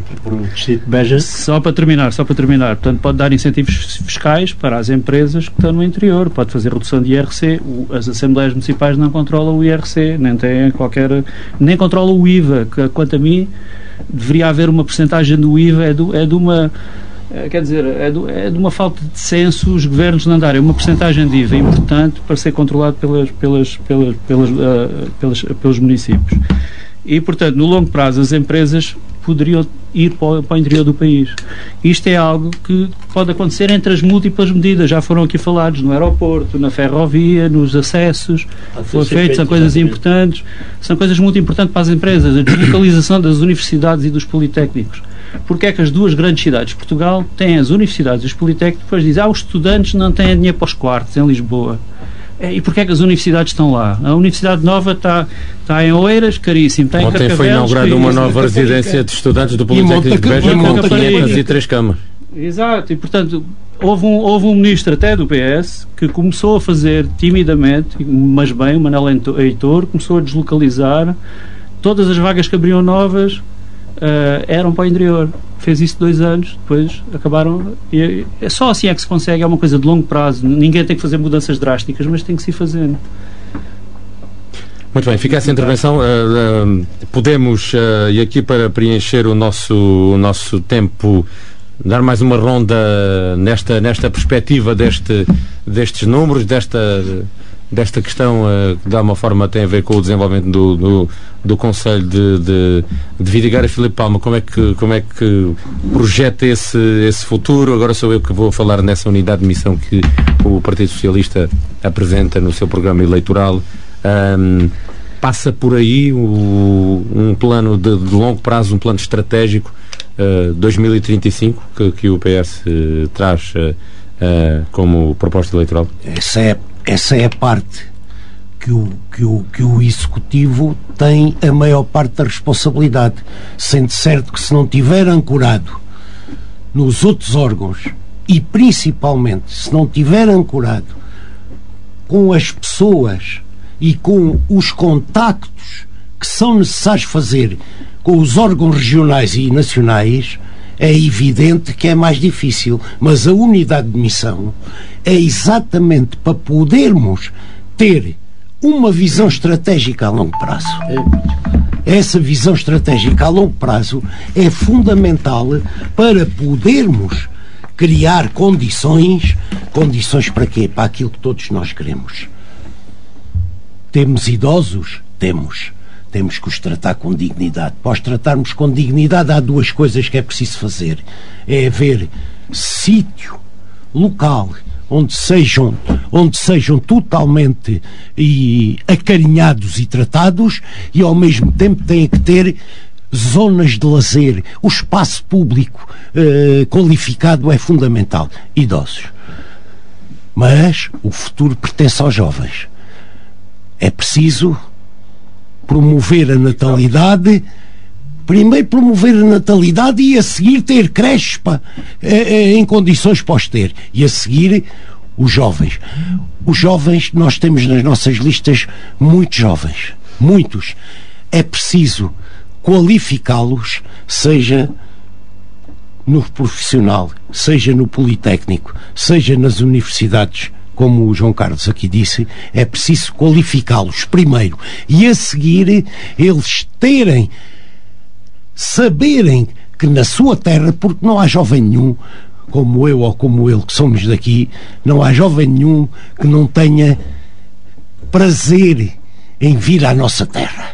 D: Só para terminar, só para terminar. Portanto, pode dar incentivos fiscais para as empresas que estão no interior, pode fazer redução de I R C. O, as Assembleias Municipais não controlam o I R C, nem têm qualquer... nem controlam o I V A, que, quanto a mim, deveria haver uma percentagem do I V A, é, do, é de uma... É, quer dizer, é, do, é de uma falta de senso os governos não darem uma percentagem de I V A importante para ser controlado pelas, pelas, pelas, pelas, uh, pelas, pelos municípios. E, portanto, no longo prazo, as empresas poderiam ir para, para o interior do país. Isto é algo que pode acontecer entre as múltiplas medidas, já foram aqui falados, no aeroporto, na ferrovia, nos acessos, foram feitos, são coisas importantes, são coisas muito importantes para as empresas, a deslocalização das universidades e dos politécnicos. Porque é que as duas grandes cidades de Portugal têm as universidades e os politécnicos, depois dizem, ah, os estudantes não têm dinheiro para os quartos em Lisboa. E porquê é que as universidades estão lá? A Universidade Nova está, está em Oeiras, caríssimo. Está em
A: Ontem foi inaugurada uma nova residência de estudantes do Politécnico de Beja com quinhentas e três camas.
D: Exato, e portanto houve um, houve um ministro até do P S que começou a fazer timidamente, mas bem, o Manuel Heitor, começou a deslocalizar todas as vagas que abriam novas. Uh, eram para o interior. Fez isso dois anos, depois acabaram. E é só assim é que se consegue, é uma coisa de longo prazo. Ninguém tem que fazer mudanças drásticas, mas tem que se ir fazendo.
A: Muito bem, fica essa intervenção. Uh, uh, podemos, uh, e aqui para preencher o nosso, o nosso tempo, dar mais uma ronda nesta, nesta perspectiva deste, destes números, desta. desta questão uh, que de alguma forma tem a ver com o desenvolvimento do, do, do Conselho de, de, de Vidigueira. Filipe Palma, como é que, como é que projeta esse, esse futuro? Agora sou eu que vou falar nessa unidade de missão que o Partido Socialista apresenta no seu programa eleitoral. Um, passa por aí o, um plano de, de longo prazo, um plano estratégico uh, dois mil e trinta e cinco que, que o P S uh, traz uh, uh, como proposta eleitoral?
C: Essa é, essa é a parte que o, que, o, que o Executivo tem a maior parte da responsabilidade, sendo certo que se não tiver ancorado nos outros órgãos e principalmente se não tiver ancorado com as pessoas e com os contactos que são necessários fazer com os órgãos regionais e nacionais, é evidente que é mais difícil. Mas a unidade de missão é exatamente para podermos ter uma visão estratégica a longo prazo. Essa visão estratégica a longo prazo é fundamental para podermos criar condições. Condições para quê? Para aquilo que todos nós queremos. Temos idosos? Temos. Temos que os tratar com dignidade. Para os tratarmos com dignidade, há duas coisas que é preciso fazer. É haver sítio, local, onde sejam, onde sejam totalmente e, acarinhados e tratados, e ao mesmo tempo têm que ter zonas de lazer. O espaço público eh, qualificado é fundamental. Idosos. Mas o futuro pertence aos jovens. É preciso promover a natalidade, primeiro promover a natalidade e a seguir ter creches pá, em condições para os ter. E a seguir os jovens. Os jovens, nós temos nas nossas listas muitos jovens. Muitos. É preciso qualificá-los, seja no profissional, seja no politécnico, seja nas universidades. Como o João Carlos aqui disse, é preciso qualificá-los primeiro e a seguir eles terem, saberem que na sua terra, porque não há jovem nenhum, como eu ou como ele que somos daqui, não há jovem nenhum que não tenha prazer em vir à nossa terra.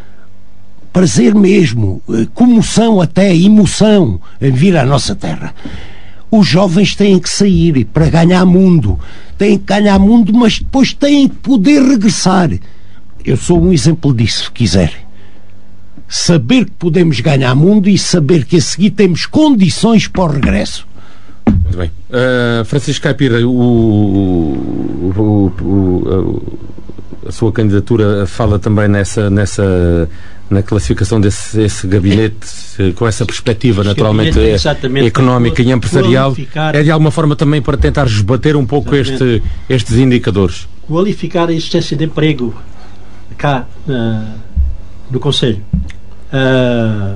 C: Prazer mesmo, comoção até, emoção em vir à nossa terra. Os jovens têm que sair para ganhar mundo, têm que ganhar mundo, mas depois têm que poder regressar. Eu sou um exemplo disso, se quiser. Saber que podemos ganhar mundo e saber que a seguir temos condições para o regresso.
A: Muito bem. Uh, Francisco Caipira, o, o, o, o, a sua candidatura fala também nessa... nessa na classificação desse esse gabinete, com essa perspectiva naturalmente é económica e empresarial, é de alguma forma também para tentar esbater um pouco este, estes indicadores.
B: Qualificar a existência de emprego cá uh, no Conselho. Uh,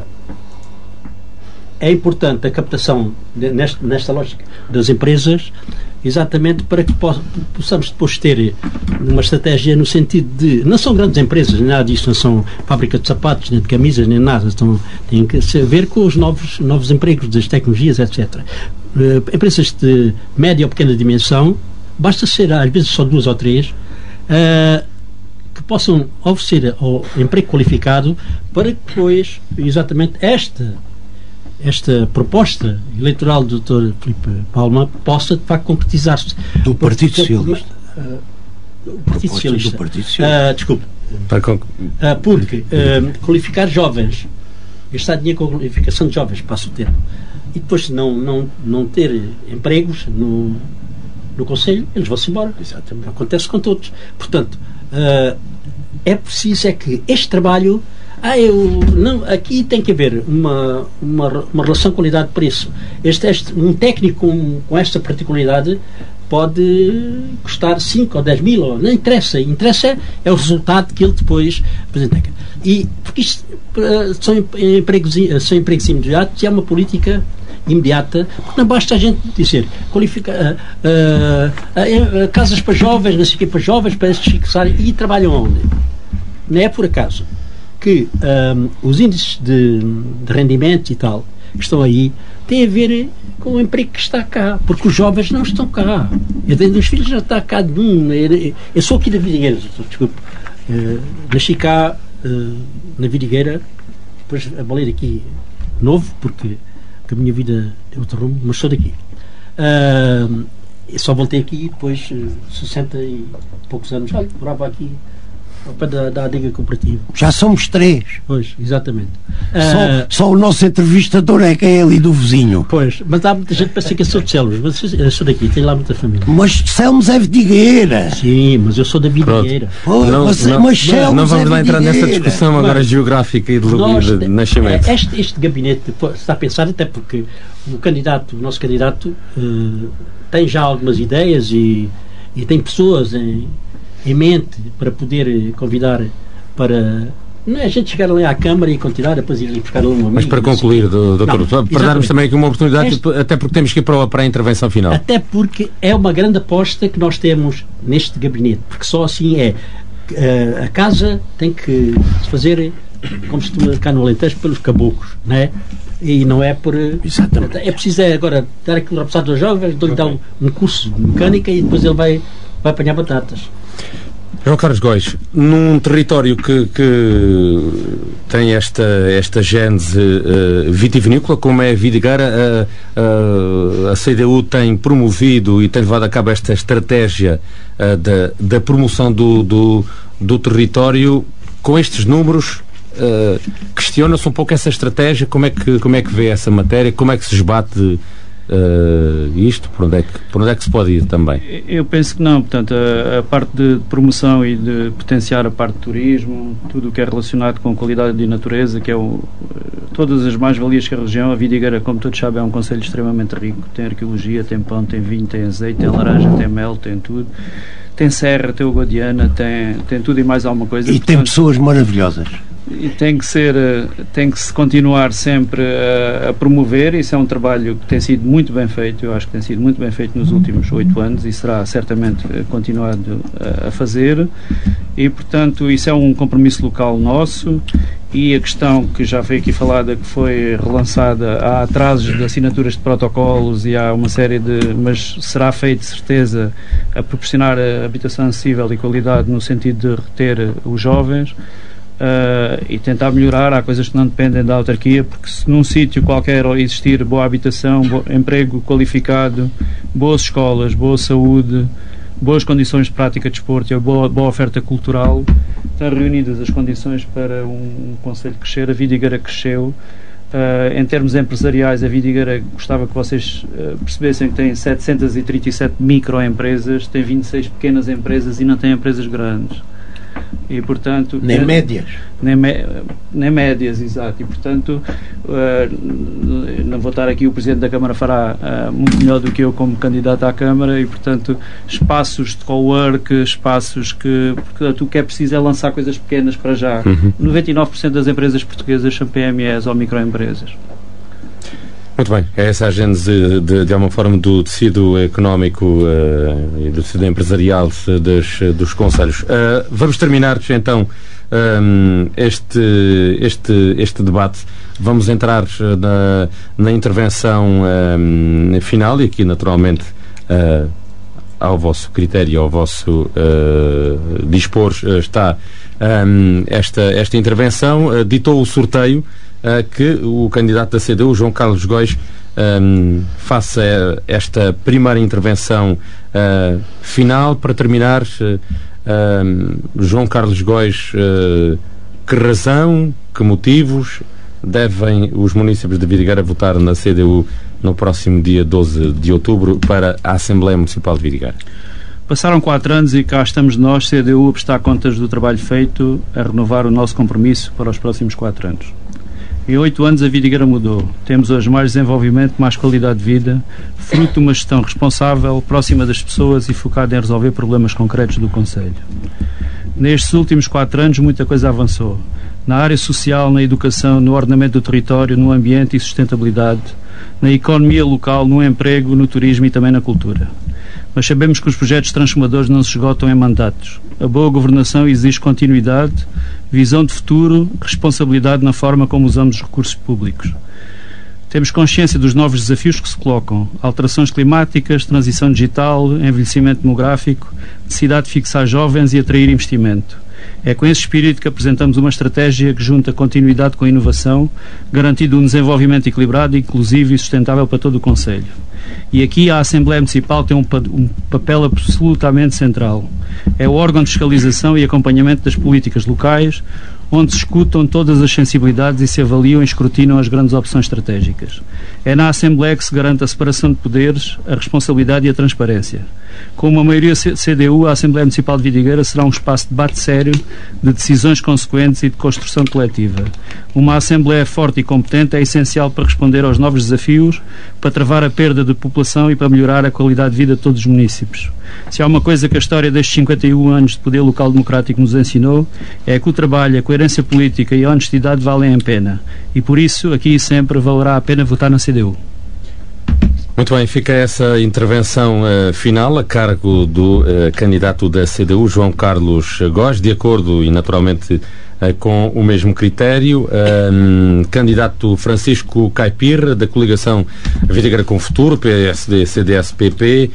B: é importante a captação de, nesta, nesta lógica das empresas, exatamente para que possamos depois ter uma estratégia no sentido de... Não são grandes empresas, nada disso, não são fábrica de sapatos, nem de camisas, nem nada. Estão, têm que a ver com os novos, novos empregos das tecnologias, etcétera. Uh, empresas de média ou pequena dimensão, basta ser às vezes só duas ou três, uh, que possam oferecer o emprego qualificado para que depois, exatamente, esta... esta proposta eleitoral do doutor Filipe Palma possa de facto concretizar-se.
C: Do Partido Socialista.
B: Uh, do Partido Socialista.
C: Do Partido Socialista.
B: Uh, desculpe. Uh, porque uh, qualificar jovens, gastar dinheiro com a qualificação de jovens, passo o termo, e depois não, não, não ter empregos no, no Conselho, eles vão-se embora. Exatamente. Acontece com todos. Portanto, uh, é preciso é que este trabalho Ah, eu, não, aqui tem que haver uma, uma, uma relação qualidade-preço. Este, este, um técnico com, com esta particularidade pode custar cinco ou dez mil, ou, não interessa. Interessa é, é o resultado que ele depois apresenta. E, porque isto são empregos, são empregos imediatos e é uma política imediata, porque não basta a gente dizer qualificar uh, uh, uh, casas para jovens, não sei o que, para jovens, para estes fixarem, e trabalham onde? Não é por acaso que um, os índices de, de rendimento e tal que estão aí têm a ver com o emprego que está cá, porque os jovens não estão cá. Os filhos já estão cá de um. Eu sou aqui da Vidigueira, desculpe. Uh, nasci cá uh, na Vidigueira, depois abalei aqui novo, porque a minha vida é outro rumo, mas sou daqui. Uh, só voltei aqui depois uh, sessenta e poucos anos. Olha, morava aqui ao pé da, da adega cooperativa.
C: Já somos três.
B: Pois, exatamente.
C: Só,
B: Uh,
C: só o nosso entrevistador é quem é ali do vizinho.
B: Pois, mas há muita gente que pensa que eu sou de Células, mas eu sou daqui, tenho lá muita família.
C: Mas Selmos é Vidigueira.
B: Sim, mas eu sou da Vidigueira.
C: Oh,
A: Não,
C: mas,
A: não,
C: mas Selmos
A: não vamos
C: é
A: lá entrar nessa
C: Vidigueira.
A: discussão agora
B: Mas
A: geográfica e de,
B: Nós,
A: de, de nascimento.
B: Este, este gabinete está a pensar, até porque o candidato, o nosso candidato, uh, tem já algumas ideias e, e tem pessoas em, em mente para poder convidar para. Não é a gente chegar ali à Câmara e continuar, depois ir buscar ali um amigo.
A: Mas para concluir, do- doutor,
B: Não,
A: para darmos
B: exatamente.
A: também aqui uma oportunidade,
B: Este-
A: até porque temos que ir para, a- para a intervenção final.
B: Até porque é uma grande aposta que nós temos neste gabinete, porque só assim é. Uh, a casa tem que se fazer, como se costuma cá no Alentejo, pelos caboclos, não é? E não é por.
C: Exatamente.
B: É preciso é agora dar aquilo repassado aos jovens, dou-lhe dar um, um curso de mecânica e depois ele vai, vai apanhar batatas.
A: João Carlos Góis, num território que, que tem esta, esta gênese uh, vitivinícola, como é a Vidigueira, uh, uh, a C D U tem promovido e tem levado a cabo esta estratégia uh, da, da promoção do, do, do território. Com estes números, uh, questiona-se um pouco essa estratégia, como é, que, como é que vê essa matéria, como é que se esbate Uh, isto, por onde, é que, por onde é que se pode ir também?
D: Eu penso que não, portanto, a, a parte de promoção e de potenciar a parte de turismo, tudo o que é relacionado com qualidade de natureza, que é o, todas as mais-valias que a região, a Vidigueira, como todos sabem, é um concelho extremamente rico, tem arqueologia, tem pão, tem vinho, tem azeite, tem laranja, tem mel, tem tudo, tem serra, tem o Guadiana, tem, tem tudo e mais alguma coisa.
C: E
D: portanto,
C: tem pessoas maravilhosas.
D: E tem que ser, tem que se continuar sempre a, a promover. Isso é um trabalho que tem sido muito bem feito. Eu acho que tem sido muito bem feito nos últimos oito anos e será certamente continuado a, a fazer. E portanto isso é um compromisso local nosso. E a questão que já foi aqui falada, que foi relançada, há atrasos de assinaturas de protocolos e há uma série de, mas será feito de certeza a proporcionar a habitação acessível e qualidade no sentido de reter os jovens. Uh, e tentar melhorar. Há coisas que não dependem da autarquia, porque se num sítio qualquer existir boa habitação, bo emprego qualificado, boas escolas, boa saúde, boas condições de prática de desporto e boa, boa oferta cultural, estão reunidas as condições para um, um concelho crescer. A Vidigueira cresceu. Uh, em termos empresariais, a Vidigueira, gostava que vocês uh, percebessem que tem setecentas e trinta e sete microempresas, tem vinte e seis pequenas empresas e não tem empresas grandes. E, portanto,
C: Nem
D: é,
C: médias.
D: Nem, me, nem médias, exato. E, portanto, uh, não vou estar aqui, o Presidente da Câmara fará uh, muito melhor do que eu como candidato à Câmara e, portanto, espaços de cowork, espaços que... Portanto, o que é preciso é lançar coisas pequenas para já.
A: Uhum.
D: noventa e nove por cento das empresas portuguesas são P M Es ou microempresas.
A: Muito bem, é essa a gênese de, de alguma forma do tecido económico uh, e do tecido empresarial dos, dos concelhos. Uh, vamos terminar então um, este, este, este debate. Vamos entrar na, na intervenção um, final e aqui naturalmente uh, ao vosso critério, ao vosso uh, dispor uh, está um, esta, esta intervenção. Uh, ditou o sorteio Uh, que o candidato da C D U, João Carlos Góis, um, faça esta primeira intervenção uh, final. Para terminar, uh, um, João Carlos Góis, uh, que razão, que motivos devem os municípios de Vidigueira votar na C D U no próximo dia doze de outubro para a Assembleia Municipal de Vidigueira?
D: Passaram quatro anos e cá estamos nós, C D U, a prestar contas do trabalho feito, a renovar o nosso compromisso para os próximos quatro anos. Em oito anos a Vidigueira mudou. Temos hoje mais desenvolvimento, mais qualidade de vida, fruto de uma gestão responsável, próxima das pessoas e focada em resolver problemas concretos do concelho. Nestes últimos quatro anos muita coisa avançou. Na área social, na educação, no ordenamento do território, no ambiente e sustentabilidade, na economia local, no emprego, no turismo e também na cultura. Mas sabemos que os projetos transformadores não se esgotam em mandatos. A boa governação exige continuidade, visão de futuro, responsabilidade na forma como usamos os recursos públicos. Temos consciência dos novos desafios que se colocam: alterações climáticas, transição digital, envelhecimento demográfico, necessidade de fixar jovens e atrair investimento. É com esse espírito que apresentamos uma estratégia que junta continuidade com inovação, garantindo um desenvolvimento equilibrado, inclusivo e sustentável para todo o concelho. E aqui a Assembleia Municipal tem um, um papel absolutamente central. É o órgão de fiscalização e acompanhamento das políticas locais, onde se escutam todas as sensibilidades e se avaliam e escrutinam as grandes opções estratégicas. É na Assembleia que se garante a separação de poderes, a responsabilidade e a transparência. Com uma maioria C D U, a Assembleia Municipal de Vidigueira será um espaço de debate sério, de decisões consequentes e de construção coletiva. Uma Assembleia forte e competente é essencial para responder aos novos desafios, para travar a perda de população e para melhorar a qualidade de vida de todos os municípios. Se há uma coisa que a história destes cinquenta e um anos de poder local democrático nos ensinou, é que o trabalho, a coerência política e a honestidade valem a pena. E por isso, aqui e sempre, valerá a pena votar na C D U.
A: Muito bem, fica essa intervenção uh, final a cargo do uh, candidato da C D U, João Carlos Góes, de acordo e naturalmente uh, com o mesmo critério. Um, candidato Francisco Caipira, da coligação Vidigueira com Futuro, P S D, C D S, P P.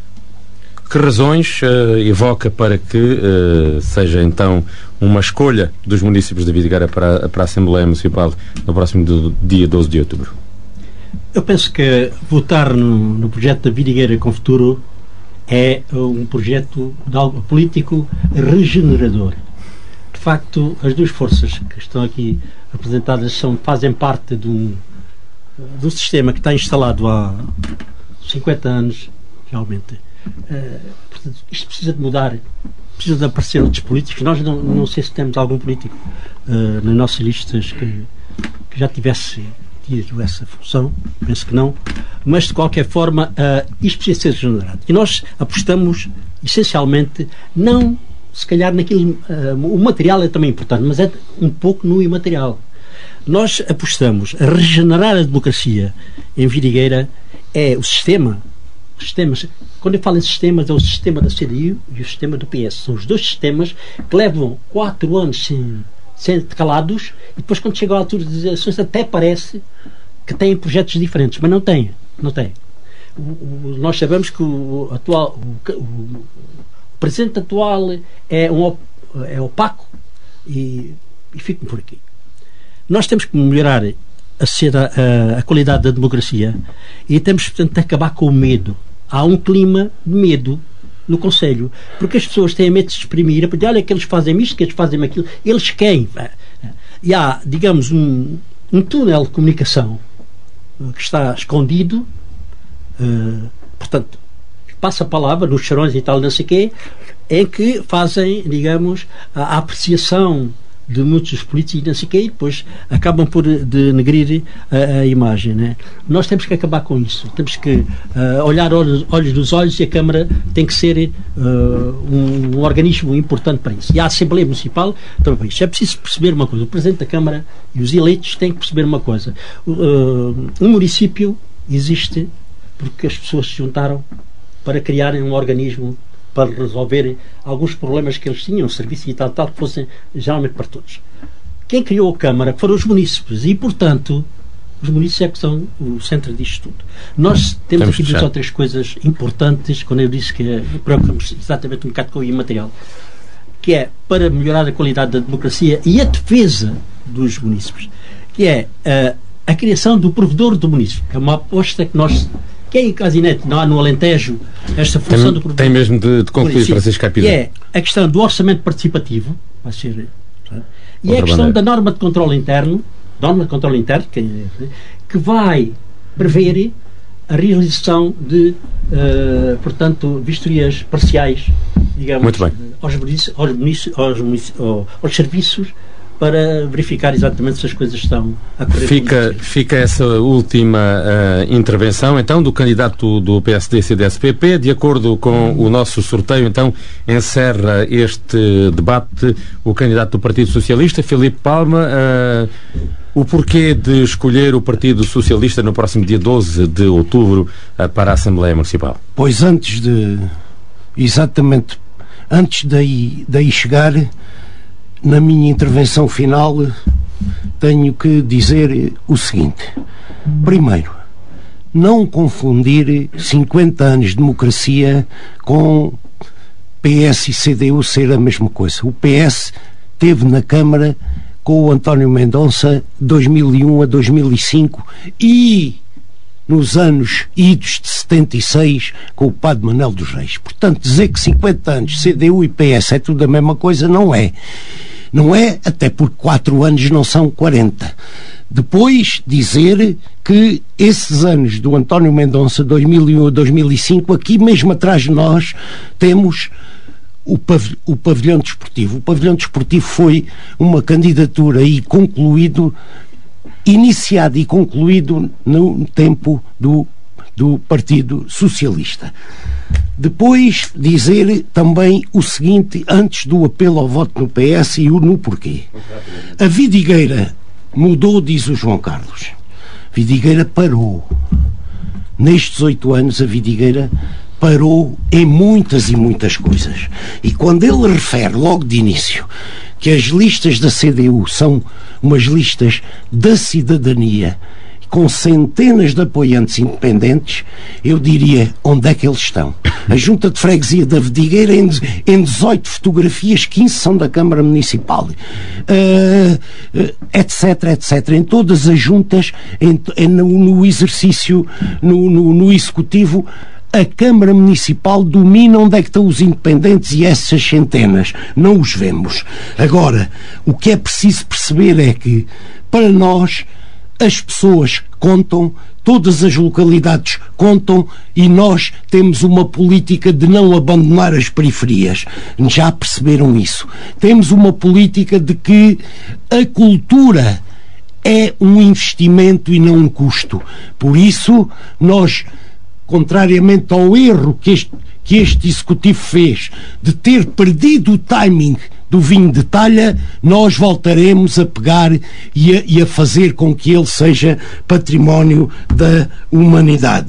A: Que razões uh, evoca para que uh, seja então uma escolha dos municípios de Vidigueira para, para a Assembleia Municipal no próximo do, dia doze de outubro?
B: Eu penso que votar no, no projeto da Vidigueira com Futuro é um projeto de algo político regenerador. De facto, as duas forças que estão aqui apresentadas são, fazem parte de um, de um sistema que está instalado há cinquenta anos, realmente. Uh, portanto, isto precisa de mudar, precisa de aparecer outros políticos. Nós não, não sei se temos algum político uh, nas nossas listas que, que já tivesse tido essa função, penso que não, mas de qualquer forma uh, isto precisa ser regenerado. E nós apostamos essencialmente, não se calhar naquilo, uh, o material é também importante, mas é um pouco no imaterial. Nós apostamos a regenerar a democracia em Vidigueira, é o sistema. Sistemas. Quando eu falo em sistemas, é o sistema da C D U e o sistema do P S. São os dois sistemas que levam quatro anos sem, sem calados e depois, quando chega à altura das eleições, até parece que têm projetos diferentes, mas não têm. Não têm. O, o, nós sabemos que o, atual, o, o, o presidente atual é, um, é opaco e, e fico por aqui. Nós temos que melhorar a, a, a qualidade da democracia e temos, portanto, de acabar com o medo. Há um clima de medo no Conselho, porque as pessoas têm medo de se exprimir, porque olha que eles fazem isto, que eles fazem aquilo, eles quem? E há, digamos, um, um túnel de comunicação que está escondido, uh, portanto, passa a palavra nos charões e tal, não sei o quê, em que fazem, digamos, a, a apreciação de muitos políticos e não sei o quê, e depois acabam por denegrir a, a imagem, né? Nós temos que acabar com isso, temos que uh, olhar olhos, olhos nos olhos, e a Câmara tem que ser uh, um, um organismo importante para isso, e a Assembleia Municipal também para isso. É preciso perceber uma coisa, o Presidente da Câmara e os eleitos têm que perceber uma coisa, uh, um município existe porque as pessoas se juntaram para criarem um organismo para resolver alguns problemas que eles tinham, serviço e tal, tal, que fossem geralmente para todos. Quem criou a Câmara foram os munícipes e, portanto, os munícipes é que são o centro disto tudo. Nós temos aqui duas ou três coisas importantes, quando eu disse que preocupamos exatamente um bocado com o imaterial, que é para melhorar a qualidade da democracia e a defesa dos munícipes, que é a, a criação do provedor do município. É uma aposta que nós... Quem em Casinete não há no Alentejo esta função
A: tem,
B: do
A: tem mesmo de, de concluir, Francisco Caipira.
B: E é a questão do orçamento participativo, vai ser, sabe? E é a questão bandeira. da norma de controle interno, norma de controle interno, que, que vai prever a realização de, uh, portanto, vistorias parciais, digamos,
A: Muito bem.
B: aos, aos, aos, aos, aos serviços, para verificar exatamente se as coisas estão a correr.
A: Fica, fica essa última uh, intervenção, então, do candidato do P S D C D S P P. De acordo com o nosso sorteio, então, encerra este debate o candidato do Partido Socialista, Filipe Palma. Uh, o porquê de escolher o Partido Socialista no próximo dia doze de outubro uh, para a Assembleia Municipal?
C: Pois antes de... Exatamente, antes daí, daí chegar... Na minha intervenção final tenho que dizer o seguinte. Primeiro, não confundir cinquenta anos de democracia com P S e C D U ser a mesma coisa. O P S teve na Câmara com o António Mendonça de dois mil e um a dois mil e cinco e nos anos idos de setenta e seis com o padre Manuel dos Reis. Portanto, dizer que cinquenta anos C D U e P S é tudo a mesma coisa, não é. Não é, até porque quatro anos não são quarenta. Depois, dizer que esses anos do António Mendonça, dois mil e um a dois mil e cinco, aqui mesmo atrás de nós, temos o, pav o pavilhão desportivo. O pavilhão desportivo foi uma candidatura e concluído, iniciado e concluído no tempo do, do Partido Socialista. Depois, dizer também o seguinte, antes do apelo ao voto no P S e o no porquê. A vidigueira mudou, diz o João Carlos. A vidigueira parou. Nestes oito anos, a vidigueira parou em muitas e muitas coisas. E quando ele refere, logo de início, que as listas da C D U são umas listas da cidadania, com centenas de apoiantes independentes, eu diria, onde é que eles estão? A Junta de Freguesia da Vidigueira, em, em dezoito fotografias, quinze são da Câmara Municipal, uh, uh, etc, etcétera. Em todas as juntas, em, em, no, no exercício, no, no, no Executivo, a Câmara Municipal domina onde é que estão os independentes e essas centenas. Não os vemos. Agora, o que é preciso perceber é que, para nós, as pessoas contam, todas as localidades contam e nós temos uma política de não abandonar as periferias. Já perceberam isso? Temos uma política de que a cultura é um investimento e não um custo. Por isso, nós, contrariamente ao erro que este, que este Executivo fez de ter perdido o timing do vinho de talha, nós voltaremos a pegar e a, e a fazer com que ele seja património da humanidade.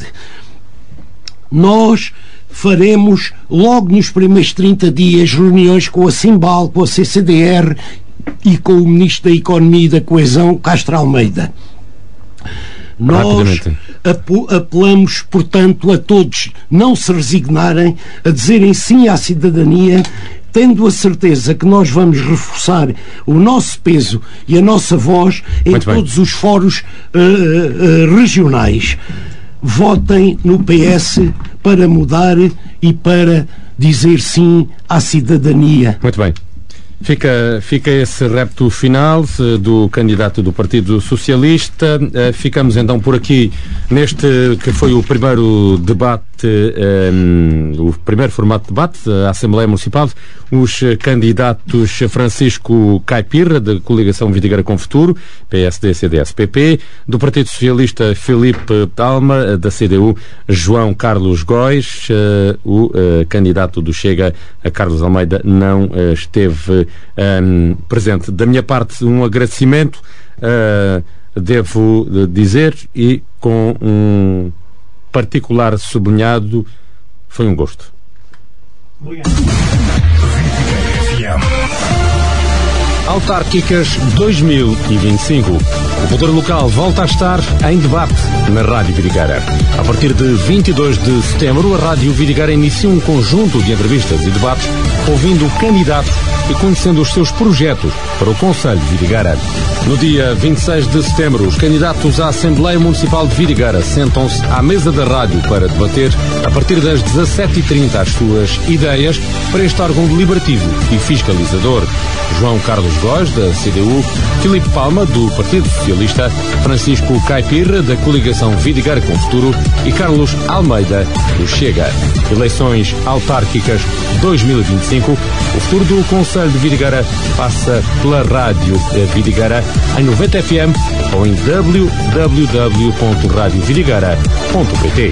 C: Nós faremos, logo nos primeiros trinta dias, reuniões com a Simbal, com a C C D R e com o Ministro da Economia e da Coesão, Castro Almeida. Nós apelamos, portanto, a todos não se resignarem, a dizerem sim à cidadania, tendo a certeza que nós vamos reforçar o nosso peso e a nossa voz em Muito todos bem. os fóruns uh, uh, regionais. Votem no P S para mudar e para dizer sim à cidadania.
A: Muito bem. Fica, fica esse repto final do candidato do Partido Socialista. Ficamos então por aqui neste que foi o primeiro debate, um, o primeiro formato de debate da Assembleia Municipal. Os candidatos Francisco Caipirra, da Coligação Vidigueira com Futuro, P S D, C D S, P P, do Partido Socialista Filipe Palma, da C D U João Carlos Góis, uh, o uh, candidato do Chega, a Carlos Almeida, não uh, esteve um, presente. Da minha parte, um agradecimento, uh, devo dizer, e com um particular sublinhado, foi um gosto. Obrigado. Autárquicas dois mil e vinte e cinco. O poder local volta a estar em debate na Rádio Vidigueira. A partir de vinte e dois de setembro, a Rádio Vidigueira inicia um conjunto de entrevistas e debates, ouvindo candidatos e conhecendo os seus projetos para o Conselho de Vidigueira. No dia vinte e seis de setembro, os candidatos à Assembleia Municipal de Vidigueira sentam-se à mesa da rádio para debater, a partir das dezassete e trinta, as suas ideias para este órgão deliberativo e fiscalizador. João Carlos Góis, da C D U, Filipe Palma, do Partido Socialista, Francisco Caipirra, da Coligação Vidigueira com Futuro e Carlos Almeida, do Chega. Eleições autárquicas dois mil e vinte e cinco. O futuro do Conselho de Vidigueira passa pela Rádio Vidigueira em noventa F M ou em w w w ponto radio vidigueira ponto p t.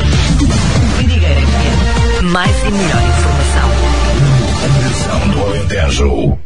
E: Vidigueira F M. Mais e melhor informação.
F: A versão do Alentejo.